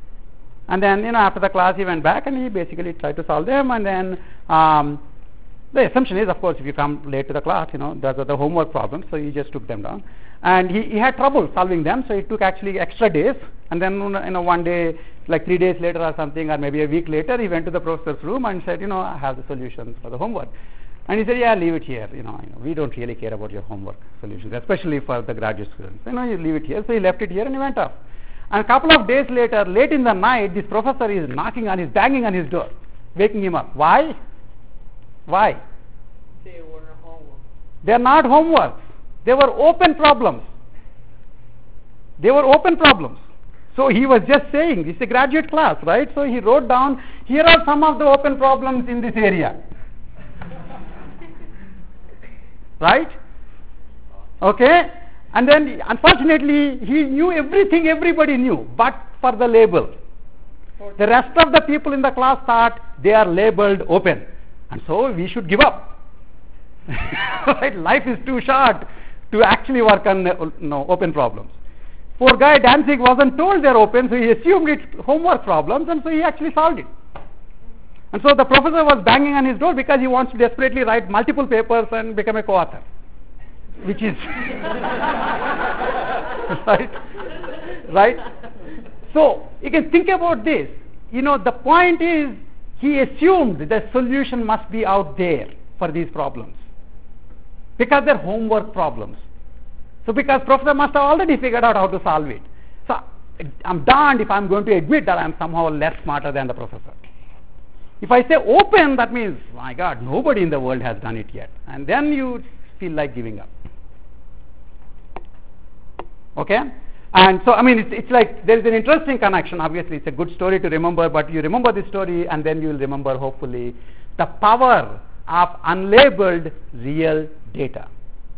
And then, you know, after the class he went back and he basically tried to solve them, and then um, The assumption is, of course, if you come late to the class, you know, those are the homework problems, so he just took them down. And he, he had trouble solving them, so it took actually extra days. And then, you know, one day, like three days later or something, or maybe a week later, he went to the professor's room and said, you know, I have the solutions for the homework. And he said, yeah, leave it here. You know, you know, we don't really care about your homework solutions, especially for the graduate students. You know, you leave it here. So he left it here and he went off. And a couple of days later, late in the night, this professor is knocking on his, banging on his door, waking him up. Why? Why? They were homework. They are not homeworks. They were open problems. They were open problems. So he was just saying, it's a graduate class, right? So he wrote down, here are some of the open problems in this area. Right? Okay? And then, unfortunately, he knew everything everybody knew, but for the label. The rest of the people in the class thought they are labeled open. And so we should give up. Right? Life is too short to actually work on uh, no, open problems. Poor guy Danzig wasn't told they're open, so he assumed it's homework problems, and so he actually solved it. And so the professor was banging on his door because he wants to desperately write multiple papers and become a co-author, which is right, right. So you can think about this. You know, the point is he assumed the solution must be out there for these problems because they're homework problems. So because professor must have already figured out how to solve it. So I'm darned if I'm going to admit that I'm somehow less smarter than the professor. If I say open, that means, my God, nobody in the world has done it yet. And then you feel like giving up. Okay? And so, I mean, it's, it's like there is an interesting connection. Obviously, it's a good story to remember, but you remember this story and then you will remember, hopefully, the power of unlabeled real data.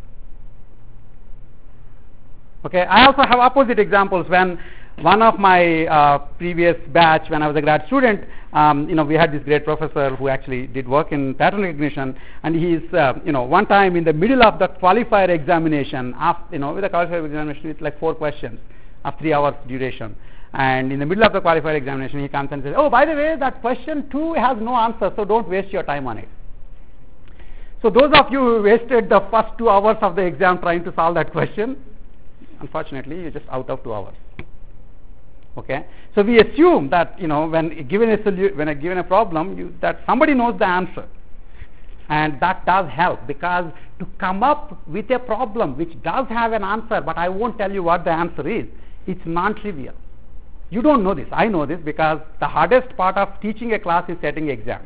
Okay, I also have opposite examples. When one of my uh, previous batch, when I was a grad student, um, you know, we had this great professor who actually did work in pattern recognition, and he's, uh, you know, one time in the middle of the qualifier examination, after, you know, with the qualifier examination, it's like four questions of three hours duration. And in the middle of the qualifier examination, he comes and says, oh, by the way, that question two has no answer, so don't waste your time on it. So those of you who wasted the first two hours of the exam trying to solve that question, unfortunately, you're just out of two hours. Okay, so we assume that, you know, when given a solu- when a given a problem, you, that somebody knows the answer, and that does help, because to come up with a problem which does have an answer, but I won't tell you what the answer is, it's non-trivial. You don't know this. I know this because the hardest part of teaching a class is setting exams.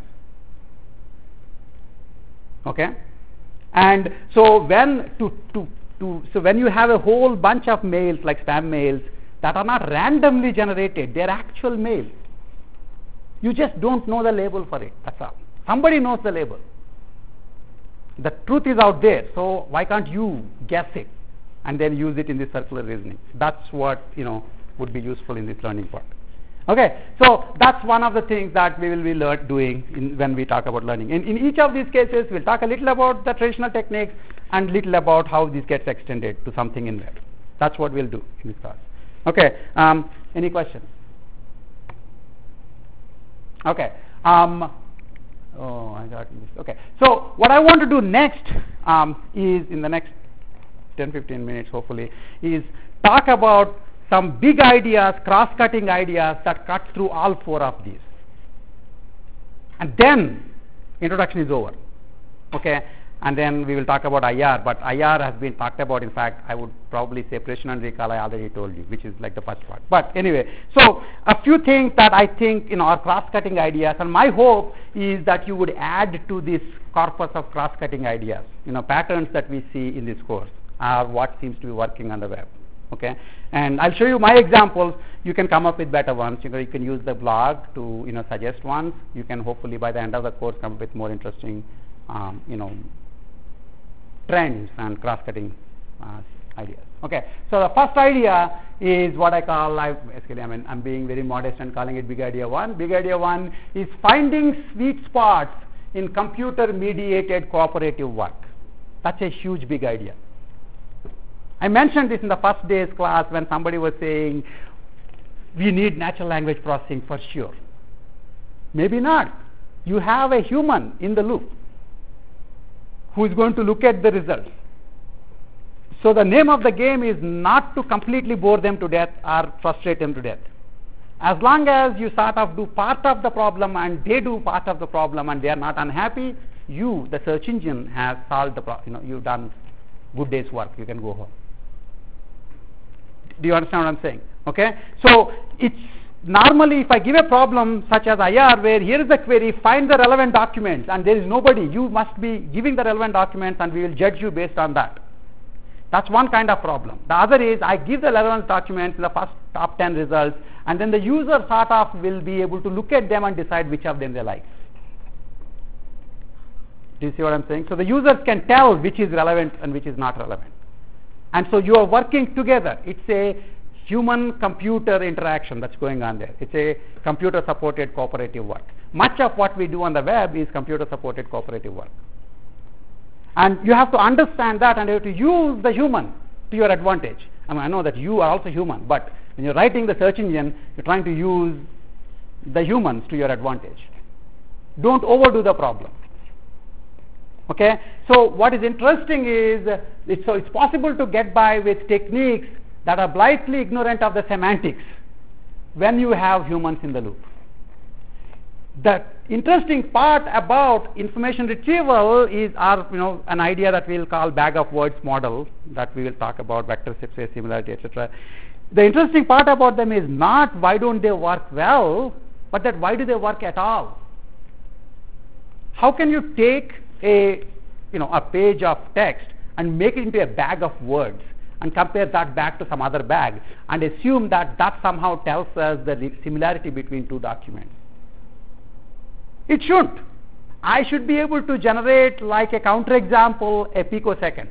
Okay, and so when to to to so when you have a whole bunch of mails like spam mails that are not randomly generated, they're actual mails. You just don't know the label for it. That's all. Somebody knows the label. The truth is out there, so why can't you guess it and then use it in this circular reasoning? That's what, you know, would be useful in this learning part. Okay, so that's one of the things that we will be learn, doing in, when we talk about learning. In, in each of these cases, we'll talk a little about the traditional techniques and little about how this gets extended to something in web. That's what we'll do in this class. Okay, um, any questions? Okay, um, oh, I got this. Okay, so what I want to do next um, is, in the next ten to fifteen minutes, hopefully, is talk about some big ideas, cross-cutting ideas that cut through all four of these. And then introduction is over. Okay, and then we will talk about I R, but I R has been talked about. In fact, I would probably say precision and recall I already told you, which is like the first part. But anyway, so a few things that I think, you know, are cross-cutting ideas, and my hope is that you would add to this corpus of cross-cutting ideas. You know, patterns that we see in this course are what seems to be working on the web. Okay, and I'll show you my examples. You can come up with better ones. You know, you can use the blog to, you know, suggest ones. You can hopefully by the end of the course come up with more interesting, um, you know, trends and cross-cutting uh, ideas. Okay, so the first idea is what I call, I, basically, I mean, I'm being very modest and calling it big idea one. Big idea one is finding sweet spots in computer-mediated cooperative work. That's a huge big idea. I mentioned this in the first day's class when somebody was saying, we need natural language processing for sure. Maybe not. You have a human in the loop. who is going to look at the results. So the name of the game is not to completely bore them to death or frustrate them to death. As long as you sort of do part of the problem and they do part of the problem and they are not unhappy, you, the search engine, has solved the problem. You know, you've done good day's work. You can go home. Do you understand what I'm saying? Okay? So it's normally if I give a problem such as I R where here is the query, find the relevant documents, and there is nobody, you must be giving the relevant documents and we will judge you based on that. That's one kind of problem. The other is I give the relevant documents in the first top ten results, and then the user sort of will be able to look at them and decide which of them they like. Do you see what I'm saying? So the users can tell which is relevant and which is not relevant. And so you are working together. It's a human-computer interaction that's going on there. It's a computer-supported cooperative work. Much of what we do on the web is computer-supported cooperative work. And you have to understand that, and you have to use the human to your advantage. I mean, I know that you are also human, but when you're writing the search engine, you're trying to use the humans to your advantage. Don't overdo the problem. Okay? So what is interesting is, uh, it's, so it's possible to get by with techniques that are blithely ignorant of the semantics when you have humans in the loop. The interesting part about information retrieval is our, you know, an idea that we'll call bag of words model that we will talk about, vector space similarity, et cetera. The interesting part about them is not why don't they work well, but that why do they work at all? How can you take a, you know, a page of text and make it into a bag of words and compare that back to some other bag and assume that that somehow tells us the similarity between two documents? It shouldn't. I should be able to generate like a counterexample a picosecond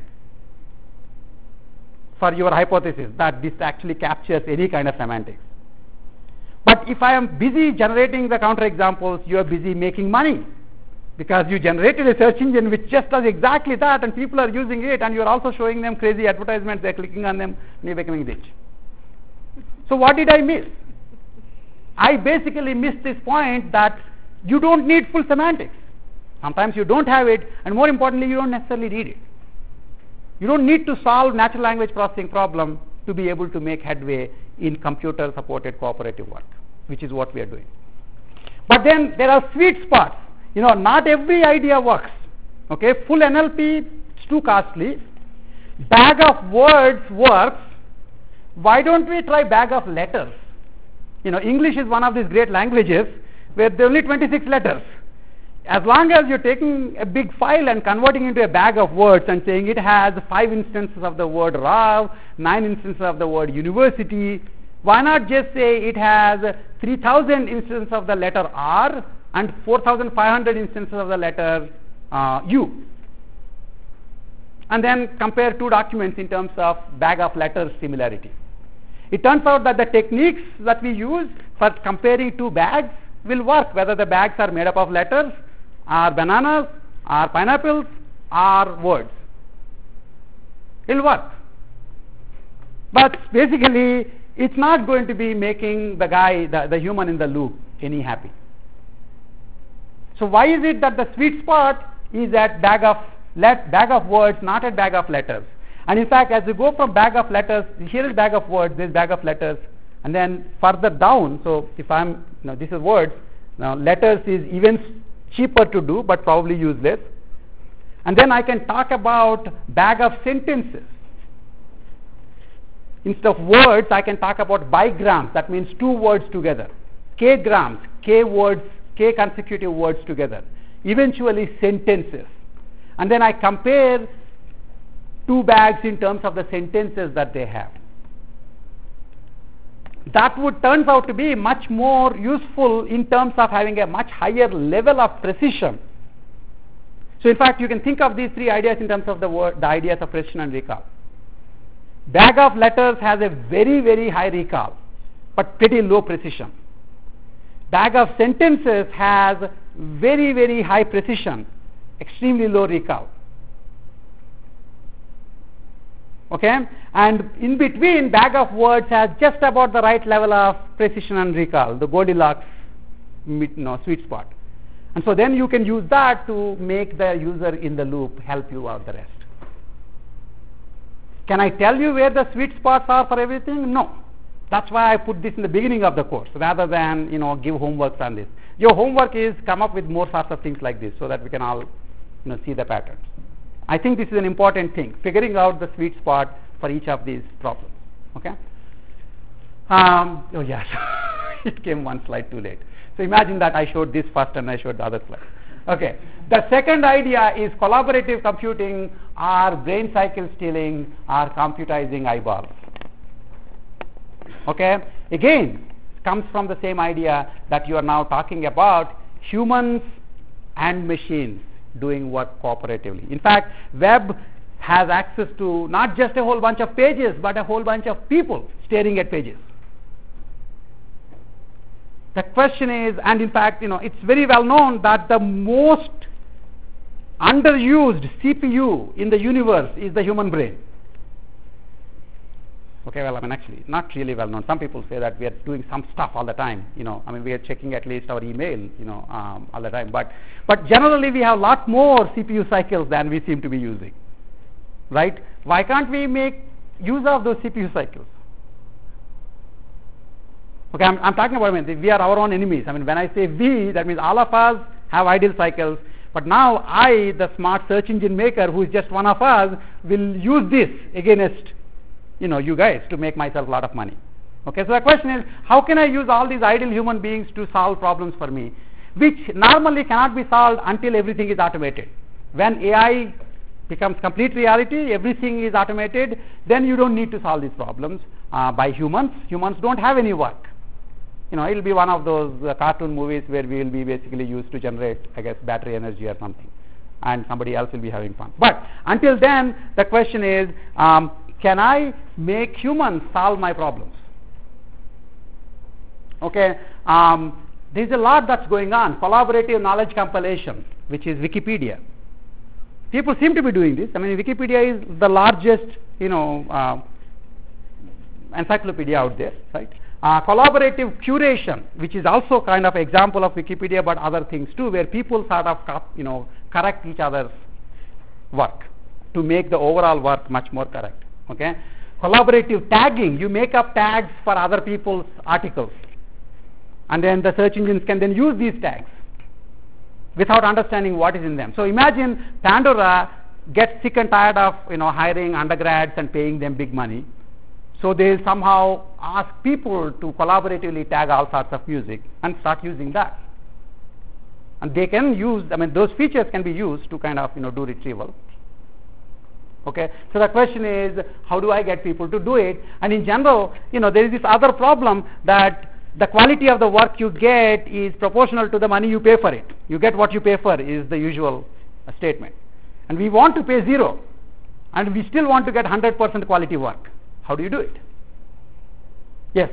for your hypothesis that this actually captures any kind of semantics. But if I am busy generating the counterexamples, you are busy making money because you generated a search engine which just does exactly that, and people are using it, and you are also showing them crazy advertisements, they are clicking on them, and you are becoming rich. So what did I miss? I basically missed this point that you don't need full semantics. Sometimes you don't have it, and more importantly, you don't necessarily read it. You don't need to solve natural language processing problem to be able to make headway in computer-supported cooperative work, which is what we are doing. But then there are sweet spots. You know, not every idea works. Okay, full N L P, it's too costly. Bag of words works. Why don't we try bag of letters? You know, English is one of these great languages where there are only twenty-six letters. As long as you're taking a big file and converting into a bag of words and saying it has five instances of the word Rav, nine instances of the word university, why not just say it has three thousand instances of the letter R and four thousand five hundred instances of the letter uh, U? And then compare two documents in terms of bag of letters similarity. It turns out that the techniques that we use for comparing two bags will work, whether the bags are made up of letters, or bananas, or pineapples, or words. It will work. But basically, it's not going to be making the guy, the, the human in the loop, any happy. So why is it that the sweet spot is at bag of, let, bag of words, not at bag of letters? And in fact, as you go from bag of letters, here is bag of words, this is bag of letters, and then further down, so if I'm, you know, this is words, now letters is even cheaper to do, but probably useless. And then I can talk about bag of sentences. Instead of words, I can talk about bigrams, that means two words together. K-grams, K words, K consecutive words together. Eventually sentences. And then I compare two bags in terms of the sentences that they have. That would turn out to be much more useful in terms of having a much higher level of precision. So in fact, you can think of these three ideas in terms of the, word, the ideas of precision and recall. Bag of letters has a very, very high recall, but pretty low precision. Bag of sentences has very, very high precision, extremely low recall. Okay, and in between, bag of words has just about the right level of precision and recall, the Goldilocks, you know, sweet spot. And so then you can use that to make the user in the loop help you out the rest. Can I tell you where the sweet spots are for everything? No. That's why I put this in the beginning of the course rather than, you know, give homeworks on this. Your homework is come up with more sorts of things like this so that we can all, you know, see the patterns. I think this is an important thing, figuring out the sweet spot for each of these problems. Okay? Um, oh yes, it came one slide too late. So imagine that I showed this first and I showed the other slide. Okay. The second idea is collaborative computing or brain cycle stealing or computizing eyeballs. Okay. Again, comes from the same idea that you are now talking about humans and machines doing work cooperatively. In fact, web has access to not just a whole bunch of pages, but a whole bunch of people staring at pages. The question is, and in fact, you know, it's very well known that the most underused C P U in the universe is the human brain. Okay, well, I mean, actually, not really well known. Some people say that we are doing some stuff all the time. You know, I mean, we are checking at least our email, you know, um, all the time. But, but generally, we have a lot more C P U cycles than we seem to be using, right? Why can't we make use of those C P U cycles? Okay, I'm, I'm talking about, I mean, we are our own enemies. I mean, when I say we, that means all of us have idle cycles. But now I, the smart search engine maker, who is just one of us, will use this against, you know, you guys to make myself a lot of money. Okay, so the question is, how can I use all these idle human beings to solve problems for me, which normally cannot be solved until everything is automated. When A I becomes complete reality, everything is automated, then you don't need to solve these problems uh, by humans. Humans don't have any work. You know, it'll be one of those uh, cartoon movies where we will be basically used to generate, I guess, battery energy or something, and somebody else will be having fun. But until then, the question is, um, can I make humans solve my problems? Okay, um, there's a lot that's going on. Collaborative knowledge compilation, which is Wikipedia. People seem to be doing this. I mean, Wikipedia is the largest, you know, uh, encyclopedia out there, right? Uh, collaborative curation, which is also kind of example of Wikipedia, but other things too, where people sort of, you know, correct each other's work to make the overall work much more correct. Okay, collaborative tagging, you make up tags for other people's articles, and then the search engines can then use these tags without understanding what is in them. So imagine Pandora gets sick and tired of, you know, hiring undergrads and paying them big money. So they somehow ask people to collaboratively tag all sorts of music and start using that. And they can use, I mean, those features can be used to kind of, you know, do retrieval. Okay, so the question is, how do I get people to do it? And in general, you know, there is this other problem that the quality of the work you get is proportional to the money you pay for it. You get what you pay for is the usual uh, statement. And we want to pay zero, and we still want to get one hundred percent quality work. How do you do it? Yes?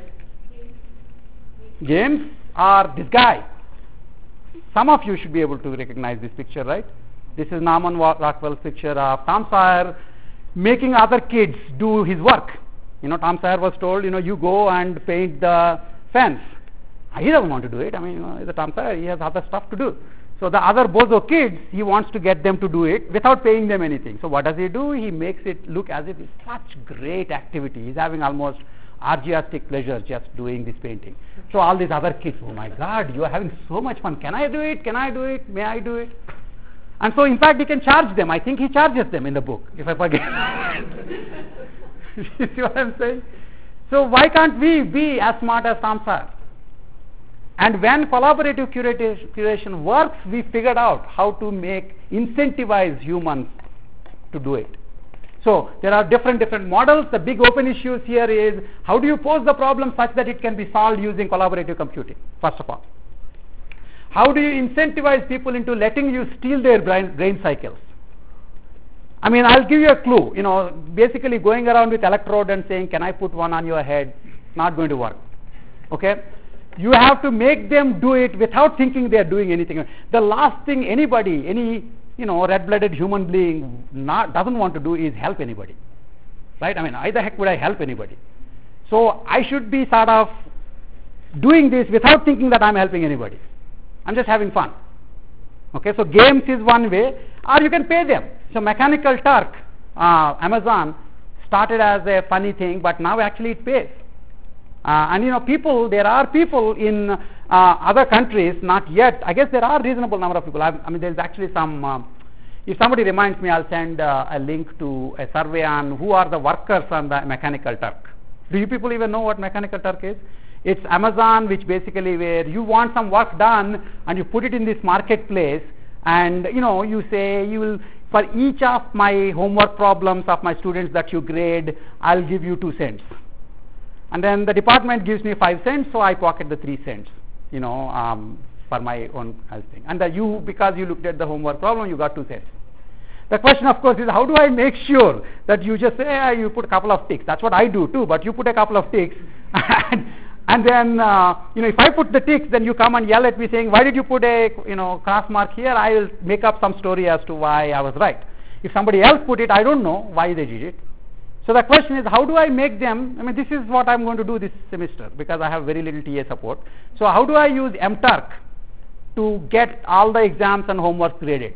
Games or this guy. Some of you should be able to recognize this picture, right? This is Norman Rockwell's picture of Tom Sawyer making other kids do his work. You know, Tom Sawyer was told, you know, you go and paint the fence. He doesn't want to do it. I mean, you know, he's a Tom Sawyer. He has other stuff to do. So the other bozo kids, he wants to get them to do it without paying them anything. So what does he do? He makes it look as if it's such great activity. He's having almost orgiastic pleasure just doing this painting. So all these other kids, oh my God, you are having so much fun. Can I do it? Can I do it? May I do it? And so in fact he can charge them. I think he charges them in the book, if I forget. You see what I'm saying? So why can't we be as smart as Tom Sawyer? And when collaborative curation works, we figured out how to make, incentivize humans to do it. So there are different, different models. The big open issues here is, how do you pose the problem such that it can be solved using collaborative computing, first of all. How do you incentivize people into letting you steal their brain, brain cycles? I mean, I'll give you a clue. You know, basically going around with electrode and saying, can I put one on your head? Not going to work. Okay? You have to make them do it without thinking they are doing anything. The last thing anybody, any, you know, red-blooded human being not, doesn't want to do is help anybody. Right? I mean, why the heck would I help anybody? So I should be sort of doing this without thinking that I'm helping anybody. I'm just having fun. Okay, so games is one way, or you can pay them. So Mechanical Turk, uh, Amazon, started as a funny thing, but now actually it pays. Uh, and you know, people, there are people in uh, other countries, not yet. I guess there are reasonable number of people. I, I mean, there's actually some. Uh, if somebody reminds me, I'll send uh, a link to a survey on who are the workers on the Mechanical Turk. Do you people even know what Mechanical Turk is? It's Amazon, which basically where you want some work done and you put it in this marketplace, and you know, you say you will, for each of my homework problems of my students that you grade, I'll give you two cents. And then the department gives me five cents, so I pocket the three cents, you know, um, for my own health thing. And that you, because you looked at the homework problem, you got two cents. The question, of course, is how do I make sure that you just say, hey, you put a couple of ticks. That's what I do too, but you put a couple of ticks. and, and then, uh, you know, if I put the ticks, then you come and yell at me saying, why did you put a, you know, cross mark here? I will make up some story as to why I was right. If somebody else put it, I don't know why they did it. So the question is, how do I make them, I mean, this is what I'm going to do this semester because I have very little T A support. So how do I use M Turk to get all the exams and homework graded?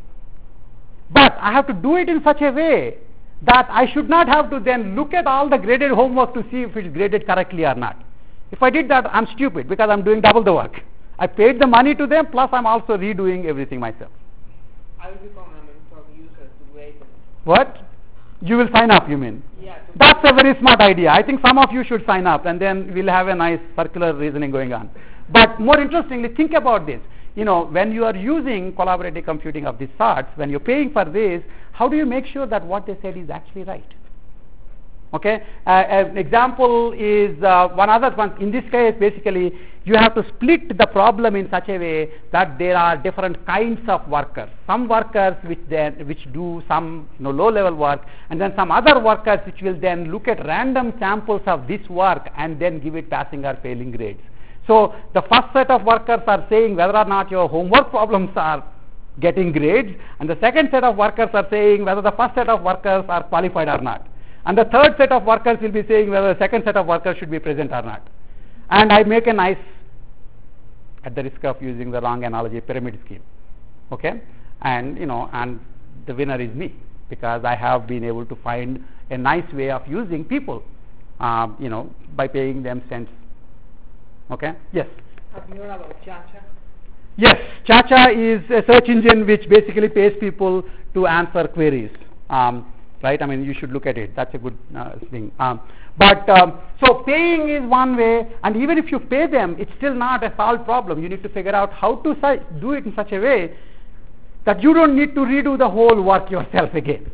But I have to do it in such a way that I should not have to then look at all the graded homework to see if it's graded correctly or not. If I did that, I'm stupid because I'm doing double the work. I paid the money to them, plus I'm also redoing everything myself. I will become an M Turk user to grade them. What? You will sign up, you mean? Yeah. That's a very smart idea. I think some of you should sign up, and then we'll have a nice circular reasoning going on. But more interestingly, think about this. You know, when you are using collaborative computing of this sort, when you're paying for this, how do you make sure that what they said is actually right? Okay, uh, an example is uh, one other one. In this case, basically, you have to split the problem in such a way that there are different kinds of workers. Some workers which then which do some you know, low-level work, and then some other workers which will then look at random samples of this work and then give it passing or failing grades. So the first set of workers are saying whether or not your homework problems are getting grades, and the second set of workers are saying whether the first set of workers are qualified or not. And the third set of workers will be saying whether the second set of workers should be present or not. And I make a nice, at the risk of using the wrong analogy, pyramid scheme. Okay? And, you know, and the winner is me because I have been able to find a nice way of using people, um, you know, by paying them cents. Okay? Yes? Have you heard about Chacha? Yes. Chacha is a search engine which basically pays people to answer queries. Um, Right? I mean, you should look at it. That's a good uh, thing. Um, but um, so paying is one way, and even if you pay them, it's still not a solved problem. You need to figure out how to si- do it in such a way that you don't need to redo the whole work yourself again.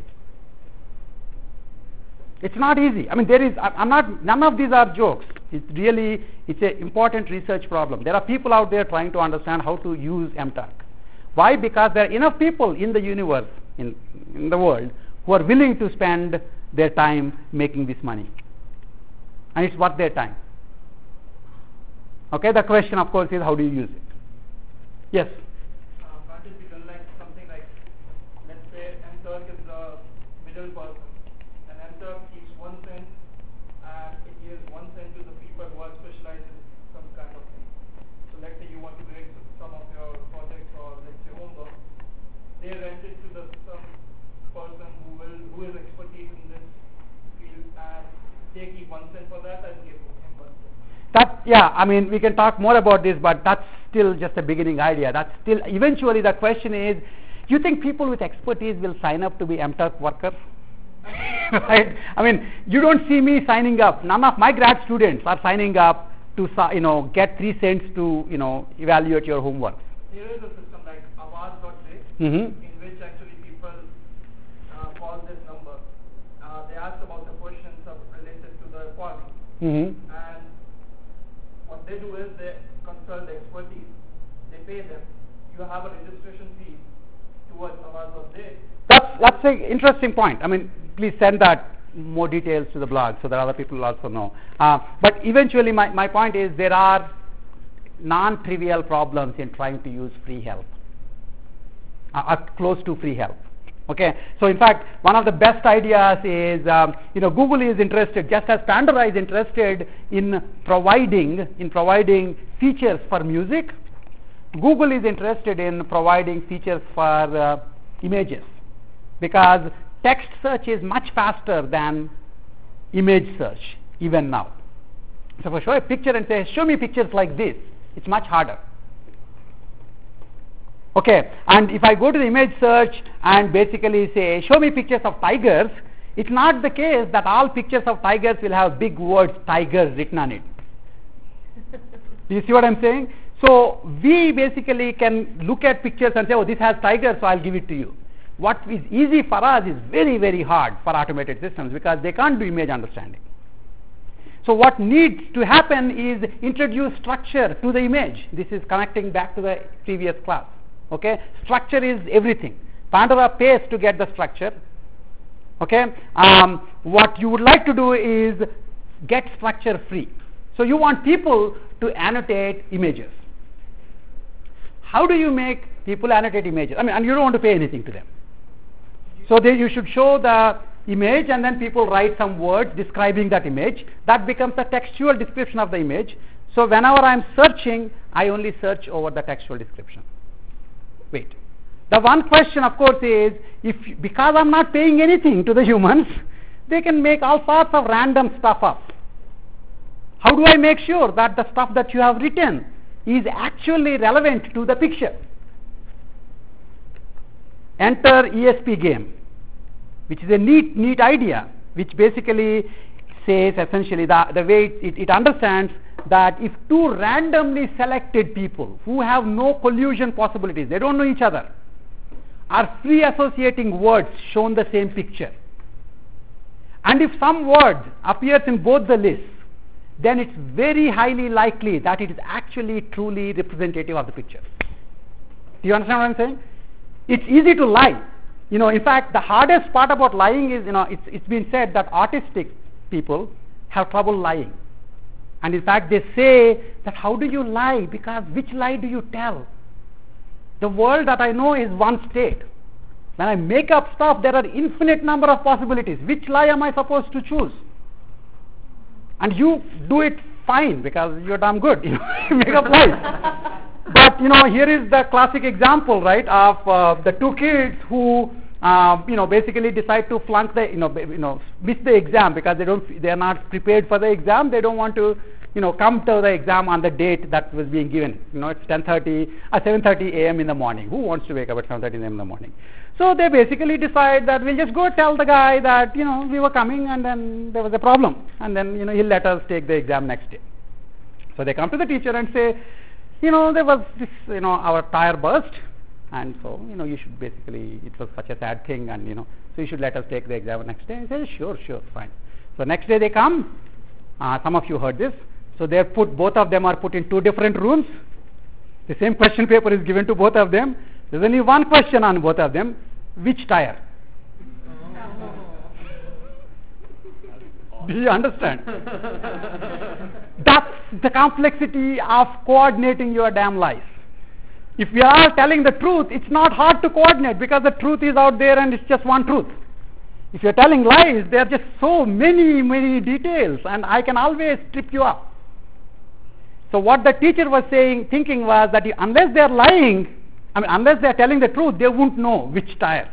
It's not easy. I mean, there is. I'm not. None of these are jokes. It's really. It's an important research problem. There are people out there trying to understand how to use M Turk. Why? Because there are enough people in the universe, in in the world, who are willing to spend their time making this money. And it's worth their time. Okay, the question of course is how do you use it? Yes? Uh, can't it be done like something like, let's say M Turk is the middle person, and M Turk keeps one cent and it gives one cent to the people who are specialized in some kind of thing. So let's say you want to grade some of your projects or let's say homework, they rent it to the some person who will who is expertise in this field, and they keep one cent for that and give him one cent. That, yeah, I mean, we can talk more about this, but that's still just a beginning idea. That's still, eventually the question is, you think people with expertise will sign up to be M Turk workers? Right? I mean, you don't see me signing up. None of my grad students are signing up to, you know, get three cents to, you know, evaluate your homework. There is a system like Awaz dot day, Mm-hmm. in which actually people uh, call this number. Uh, they ask about the questions of related to the requirement. Mm-hmm. And what they do is they consult the expertise. They pay them. You have a registration fee towards Awaz dot day. That's that's an interesting point. I mean, please send that more details to the blog so that other people will also know. Uh, but eventually, my, my point is there are non-trivial problems in trying to use free help, uh, uh, close to free help. Okay, so in fact, one of the best ideas is, um, you know, Google is interested, just as Pandora is interested in providing in providing features for music. Google is interested in providing features for uh, images, because text search is much faster than image search even now. So if I show a picture and say, show me pictures like this, it's much harder. Okay, and if I go to the image search and basically say, show me pictures of tigers, it's not the case that all pictures of tigers will have big words tigers written on it. Do you see what I'm saying? So we basically can look at pictures and say, oh, this has tigers, so I'll give it to you. What is easy for us is very, very hard for automated systems, because they can't do image understanding. So what needs to happen is introduce structure to the image. This is connecting back to the previous class. Okay, structure is everything. Pandora pays to get the structure. Okay, um, what you would like to do is get structure free. So you want people to annotate images. How do you make people annotate images? I mean, and you don't want to pay anything to them. So they, you should show the image, and then people write some words describing that image. That becomes a textual description of the image. So whenever I'm searching, I only search over the textual description. Wait. The one question, of course, is if because I'm not paying anything to the humans, they can make all sorts of random stuff up. How do I make sure that the stuff that you have written is actually relevant to the picture? Enter E S P game, which is a neat, neat idea, which basically says essentially the, the way it, it understands that if two randomly selected people who have no collusion possibilities, they don't know each other, are free associating words shown the same picture, and if some word appears in both the lists, then it's very highly likely that it is actually truly representative of the picture. Do you understand what I'm saying? It's easy to lie. You know, in fact, the hardest part about lying is, you know, it's, it's been said that autistic people have trouble lying. And in fact, they say that how do you lie? Because which lie do you tell? The world that I know is one state. When I make up stuff, there are infinite number of possibilities. Which lie am I supposed to choose? And you do it fine because you're damn good. You know, you make up lies. But, you know, here is the classic example, right, of uh, the two kids who, uh, you know, basically decide to flunk the, you know, you know, miss the exam because they don't, they are not prepared for the exam. They don't want to, you know, come to the exam on the date that was being given. You know, it's ten thirty, uh, seven thirty a m in the morning. Who wants to wake up at seven thirty a m in the morning? So they basically decide that we'll just go tell the guy that, you know, we were coming and then there was a problem. And then, you know, he'll let us take the exam next day. So they come to the teacher and say, you know, there was this, you know, our tire burst, and so, you know, you should basically, it was such a sad thing, and, you know, so you should let us take the exam next day. He says, sure, sure, fine. So next day they come, uh, some of you heard this, so they're put, both of them are put in two different rooms, the same question paper is given to both of them, there's only one question on both of them, which tire? Do you understand? That's the complexity of coordinating your damn lies. If we are telling the truth, it's not hard to coordinate because the truth is out there and it's just one truth. If you're telling lies, there are just so many, many details, and I can always trip you up. So what the teacher was saying, thinking was that unless they're lying, I mean, unless they're telling the truth, they won't know which tire.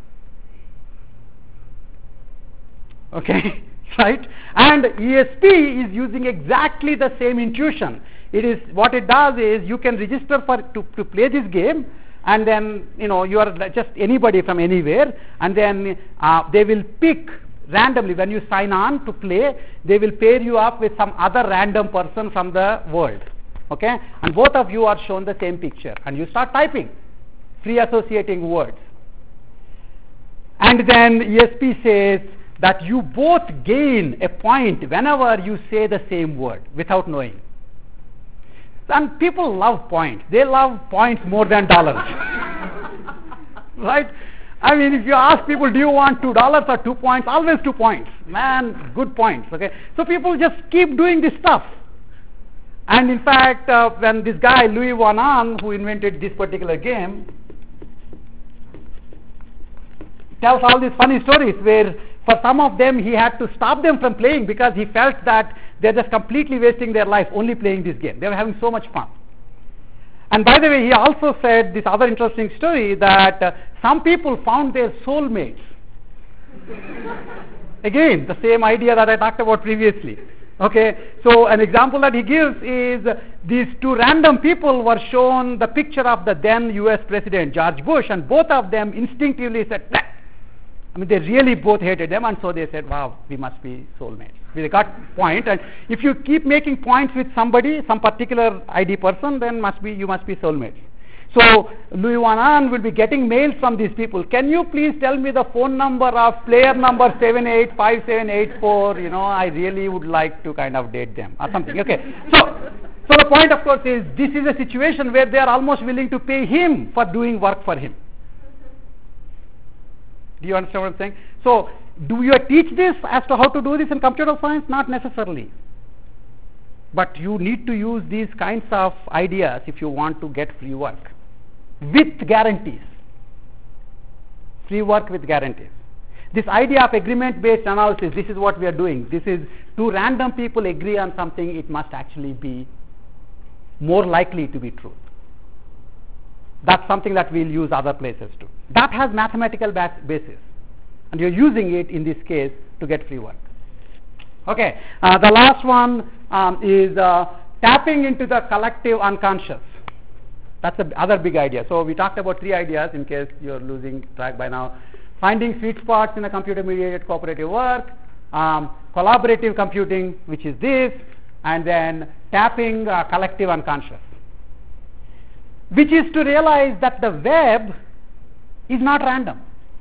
Okay? Right? And E S P is using exactly the same intuition. It is, what it does is you can register for to, to play this game, and then, you know, you are just anybody from anywhere, and then uh, they will pick randomly when you sign on to play, they will pair you up with some other random person from the world. Okay? And both of you are shown the same picture, and you start typing, free associating words. And then E S P says that you both gain a point whenever you say the same word without knowing. And people love points. They love points more than dollars. Right? I mean, if you ask people, do you want two dollars or two points? Always two points. Man, good points. Okay? So people just keep doing this stuff. And in fact, uh, when this guy, Louis Van Aan, who invented this particular game, tells all these funny stories where for some of them he had to stop them from playing because he felt that they're just completely wasting their life only playing this game. They were having so much fun. And by the way, he also said this other interesting story that uh, some people found their soulmates. Again, the same idea that I talked about previously. Okay, so an example that he gives is uh, these two random people were shown the picture of the then U S President George Bush, and both of them instinctively said, nah. I mean, they really both hated them, and so they said, wow, we must be soulmates. They got point, and if you keep making points with somebody, some particular I D person, then must be you must be soulmates. So Louis Van Aan will be getting mails from these people. Can you please tell me the phone number of player number seven eight five seven eight four? You know, I really would like to kind of date them or something. Okay, so so the point, of course, is this is a situation where they are almost willing to pay him for doing work for him. Do you understand what I'm saying? So, do you teach this as to how to do this in computer science? Not necessarily. But you need to use these kinds of ideas if you want to get free work. With guarantees. Free work with guarantees. This idea of agreement-based analysis, this is what we are doing. This is two random people agree on something, it must actually be more likely to be true. That's something that we'll use other places too. That has mathematical bas- basis, and you're using it in this case to get free work. Okay, uh, the last one um, is uh, tapping into the collective unconscious. That's the other big idea. So we talked about three ideas in case you're losing track by now. Finding sweet spots in the computer-mediated cooperative work, um, collaborative computing, which is this, and then tapping uh, collective unconscious, which is to realize that the web is not random.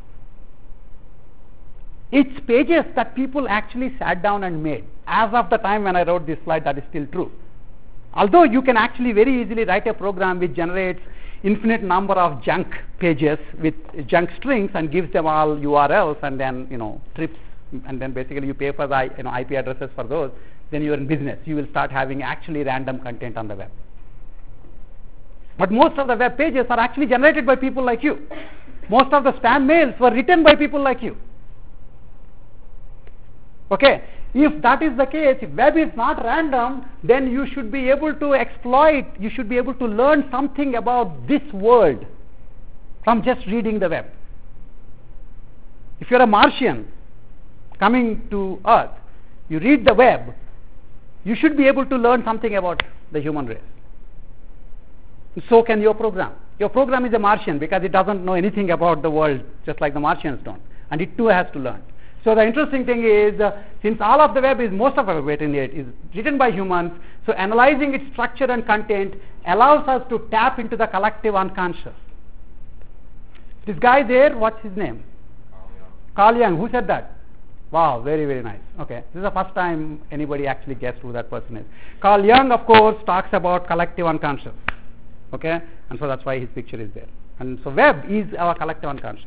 It's pages that people actually sat down and made. As of the time when I wrote this slide, that is still true. Although you can actually very easily write a program which generates infinite number of junk pages with junk strings and gives them all U R Ls and then, you know, trips, and then basically you pay for the, you know, I P addresses for those, then you're in business. You will start having actually random content on the web. But most of the web pages are actually generated by people like you. Most of the spam mails were written by people like you. Okay, if that is the case, if web is not random, then you should be able to exploit, you should be able to learn something about this world from just reading the web. If you're a Martian coming to Earth, you read the web, you should be able to learn something about the human race. So can your program. Your program is a Martian because it doesn't know anything about the world, just like the Martians don't, and it too has to learn. So the interesting thing is, uh, since all of the web is, most of our web is written by humans, so analyzing its structure and content allows us to tap into the collective unconscious. This guy there, what's his name? Carl Jung. Who said that? Wow, very, very nice. Okay, this is the first time anybody actually guessed who that person is. Carl Jung, of course, talks about collective unconscious. Okay, and so that's why his picture is there. And so web is our collective unconscious.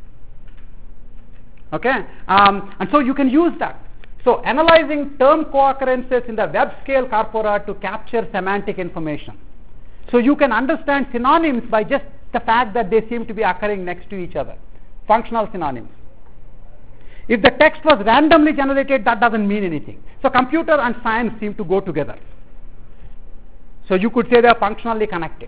Okay, um, and so you can use that. So analyzing term co-occurrences in the web scale corpora to capture semantic information. So you can understand synonyms by just the fact that they seem to be occurring next to each other. Functional synonyms. If the text was randomly generated, that doesn't mean anything. So computer and science seem to go together. So you could say they are functionally connected.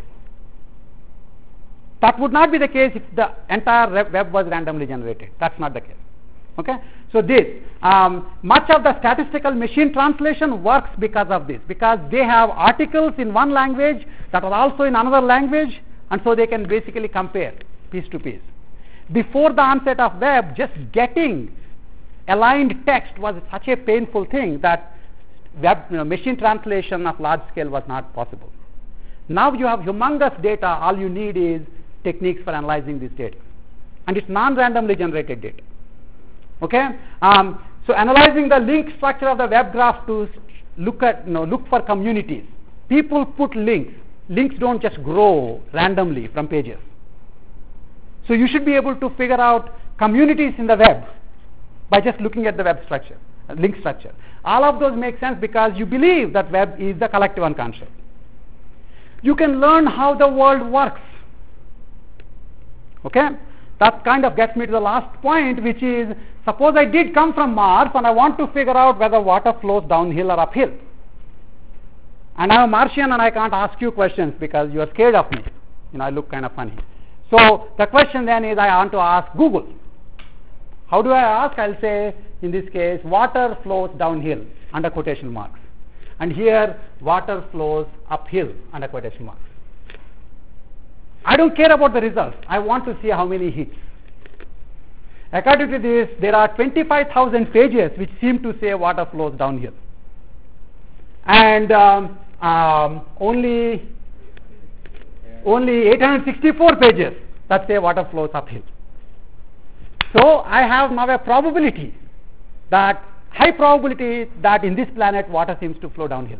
That would not be the case if the entire web was randomly generated. That's not the case. Okay, so this um, much of the statistical machine translation works because of this, because they have articles in one language that are also in another language, and so they can basically compare piece to piece. Before the onset of web, just getting aligned text was such a painful thing that web, you know, machine translation of large scale was not possible. Now you have humongous data. All you need is techniques for analyzing this data, and it's non-randomly generated data. Okay, um, so analyzing the link structure of the web graph to look at, you know, look for communities. People put links. Links don't just grow randomly from pages. So you should be able to figure out communities in the web by just looking at the web structure, uh, link structure. All of those make sense because you believe that web is the collective unconscious. You can learn how the world works. Okay, that kind of gets me to the last point, which is, suppose I did come from Mars and I want to figure out whether water flows downhill or uphill. And I'm a Martian and I can't ask you questions because you are scared of me. You know, I look kind of funny. So the question then is I want to ask Google. How do I ask? I'll say, in this case, water flows downhill, under quotation marks. And here, water flows uphill, under quotation marks. I don't care about the results. I want to see how many hits. According to this, there are twenty-five thousand pages which seem to say water flows downhill. And um, um, only, only eight hundred sixty-four pages that say water flows uphill. So I have now a probability that, high probability that in this planet water seems to flow downhill.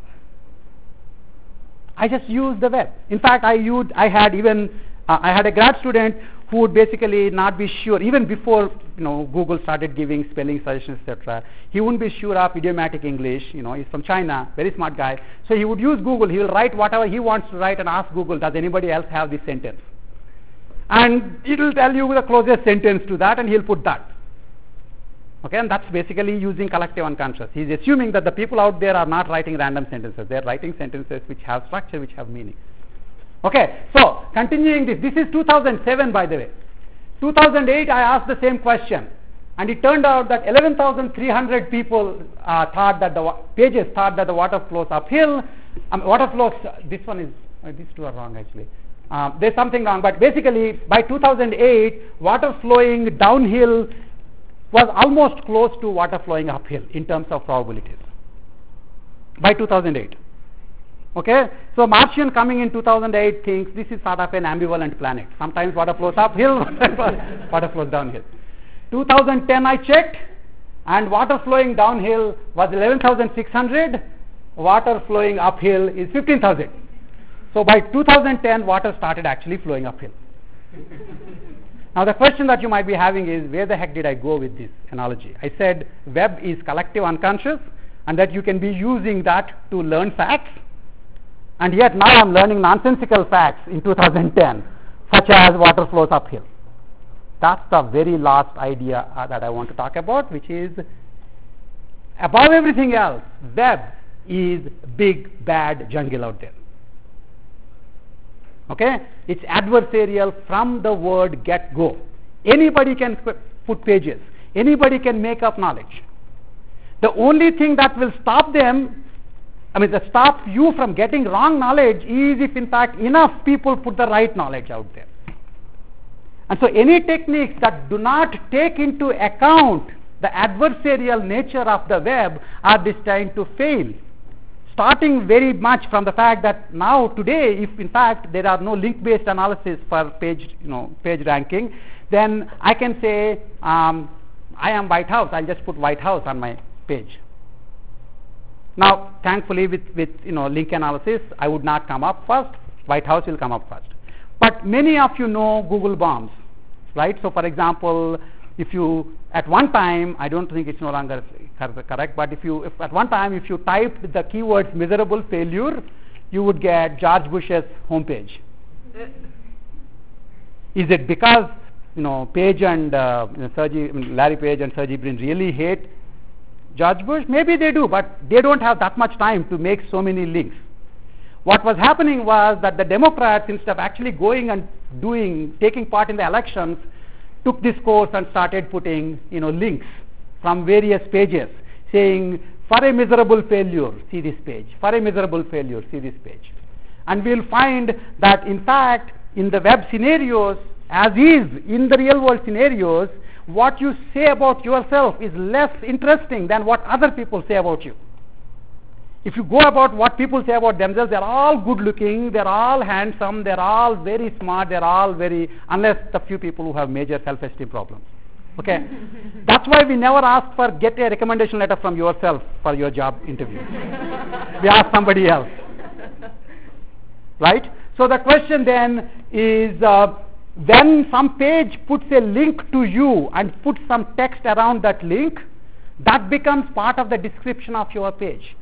I just used the web. In fact, I used, I had even, uh, I had a grad student who would basically not be sure, even before, you know, Google started giving spelling suggestions, et cetera. He wouldn't be sure of idiomatic English. You know, he's from China, very smart guy. So he would use Google. He will write whatever he wants to write and ask Google, does anybody else have this sentence? And it will tell you the closest sentence to that, and he'll put that. Okay, and that's basically using collective unconscious. He's assuming that the people out there are not writing random sentences. They're writing sentences which have structure, which have meaning. Okay, so continuing this. This is two thousand seven, by the way. two thousand eight, I asked the same question. And it turned out that eleven thousand three hundred people uh, thought that the wa- pages thought that the water flows uphill. Um, water flows, uh, this one is, uh, these two are wrong actually. Um, there's something wrong, but basically by two thousand eight, water flowing downhill was almost close to water flowing uphill in terms of probabilities. By two thousand eight. Okay, so Martian coming in two thousand eight thinks this is sort of an ambivalent planet. Sometimes water flows uphill, water flows downhill. two thousand ten I checked, and water flowing downhill was eleven thousand six hundred, water flowing uphill is fifteen thousand. So by two thousand ten, water started actually flowing uphill. Now the question that you might be having is, where the heck did I go with this analogy? I said web is collective unconscious, and that you can be using that to learn facts. And yet now I'm learning nonsensical facts in two thousand ten, such as water flows uphill. That's the very last idea uh, that I want to talk about, which is, above everything else, web is big bad jungle out there. Okay, it's adversarial from the word get-go. Anybody can qu- put pages. Anybody can make up knowledge. The only thing that will stop them, I mean, that stop you from getting wrong knowledge is if, in fact, enough people put the right knowledge out there. And so any techniques that do not take into account the adversarial nature of the web are destined to fail. Starting very much from the fact that now today, if in fact there are no link-based analysis for page, you know, page ranking, then I can say um, I am White House. I'll just put White House on my page. Now, thankfully, with with you know link analysis, I would not come up first. White House will come up first. But many of you know Google bombs, right? So, for example, if you at one time, I don't think it's no longer correct, but if you if at one time if you typed the keywords miserable failure, you would get George Bush's homepage. Is it because you know Page and uh, you know, Sergey, Larry Page and Sergey Brin really hate George Bush? Maybe they do, but they don't have that much time to make so many links. What was happening was that the Democrats, instead of actually going and doing, taking part in the elections, took this course and started putting, you know, links from various pages, saying, for a miserable failure, see this page. For a miserable failure, see this page. And we'll find that, in fact, in the web scenarios, as is in the real world scenarios, what you say about yourself is less interesting than what other people say about you. If you go about what people say about themselves, they're all good looking, they're all handsome, they're all very smart, they're all very, unless the few people who have major self-esteem problems. Okay? That's why we never ask for, get a recommendation letter from yourself for your job interview. We ask somebody else. Right? So the question then is, uh, when some page puts a link to you and puts some text around that link, that becomes part of the description of your page.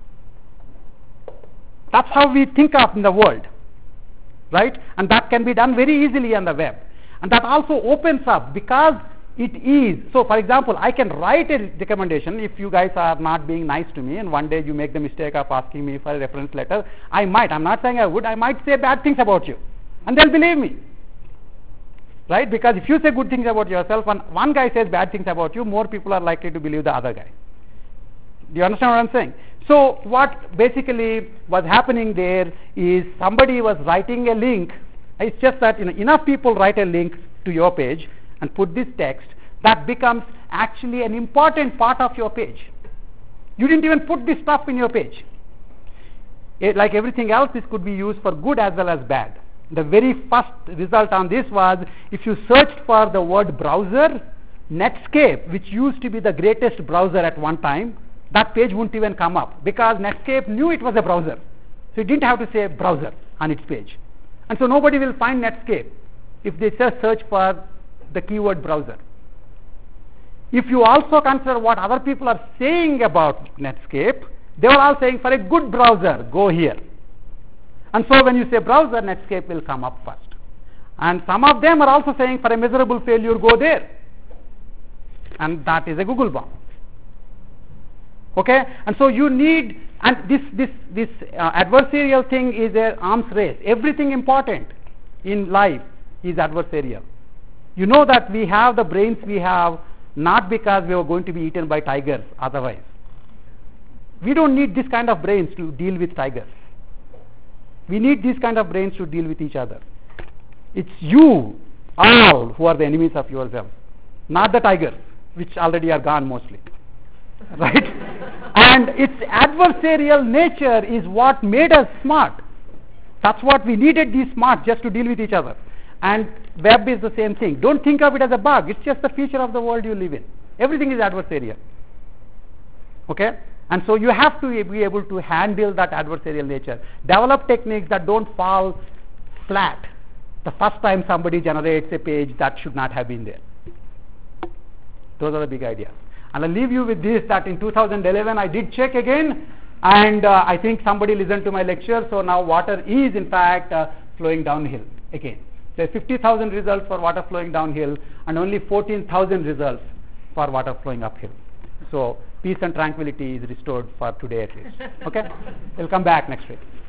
That's how we think of in the world, right? And that can be done very easily on the web. And that also opens up, because It is. So, for example, I can write a recommendation if you guys are not being nice to me and one day you make the mistake of asking me for a reference letter. I might, I'm not saying I would, I might say bad things about you. And they'll believe me. Right? Because if you say good things about yourself and one guy says bad things about you, more people are likely to believe the other guy. Do you understand what I'm saying? So, what basically was happening there is somebody was writing a link. It's just that, you know, enough people write a link to your page and put this text, that becomes actually an important part of your page. You didn't even put this stuff in your page. It, like everything else, this could be used for good as well as bad. The very first result on this was, if you searched for the word browser, Netscape, which used to be the greatest browser at one time, that page wouldn't even come up because Netscape knew it was a browser. So it didn't have to say browser on its page. And so nobody will find Netscape if they just search for the keyword browser. If you also consider what other people are saying about Netscape, they are all saying for a good browser, go here. And so when you say browser, Netscape will come up first. And some of them are also saying for a miserable failure, go there. And that is a Google bomb. Okay? And so you need, and this, this, this uh, adversarial thing is an arms race. Everything important in life is adversarial. You know that we have the brains we have not because we were going to be eaten by tigers otherwise. We don't need this kind of brains to deal with tigers. We need these kind of brains to deal with each other. It's you all who are the enemies of yourself, not the tigers, which already are gone mostly. Right? And its adversarial nature is what made us smart. That's what we needed, these smart, just to deal with each other. And web is the same thing. Don't think of it as a bug. It's just the feature of the world you live in. Everything is adversarial. Okay? And so you have to be able to handle that adversarial nature. Develop techniques that don't fall flat the first time somebody generates a page that should not have been there. Those are the big ideas. And I'll leave you with this, that in two thousand eleven I did check again, and uh, I think somebody listened to my lecture, so now water is in fact uh, flowing downhill again. There are fifty thousand results for water flowing downhill and only fourteen thousand results for water flowing uphill. So peace and tranquility is restored for today at least. Okay? We'll come back next week.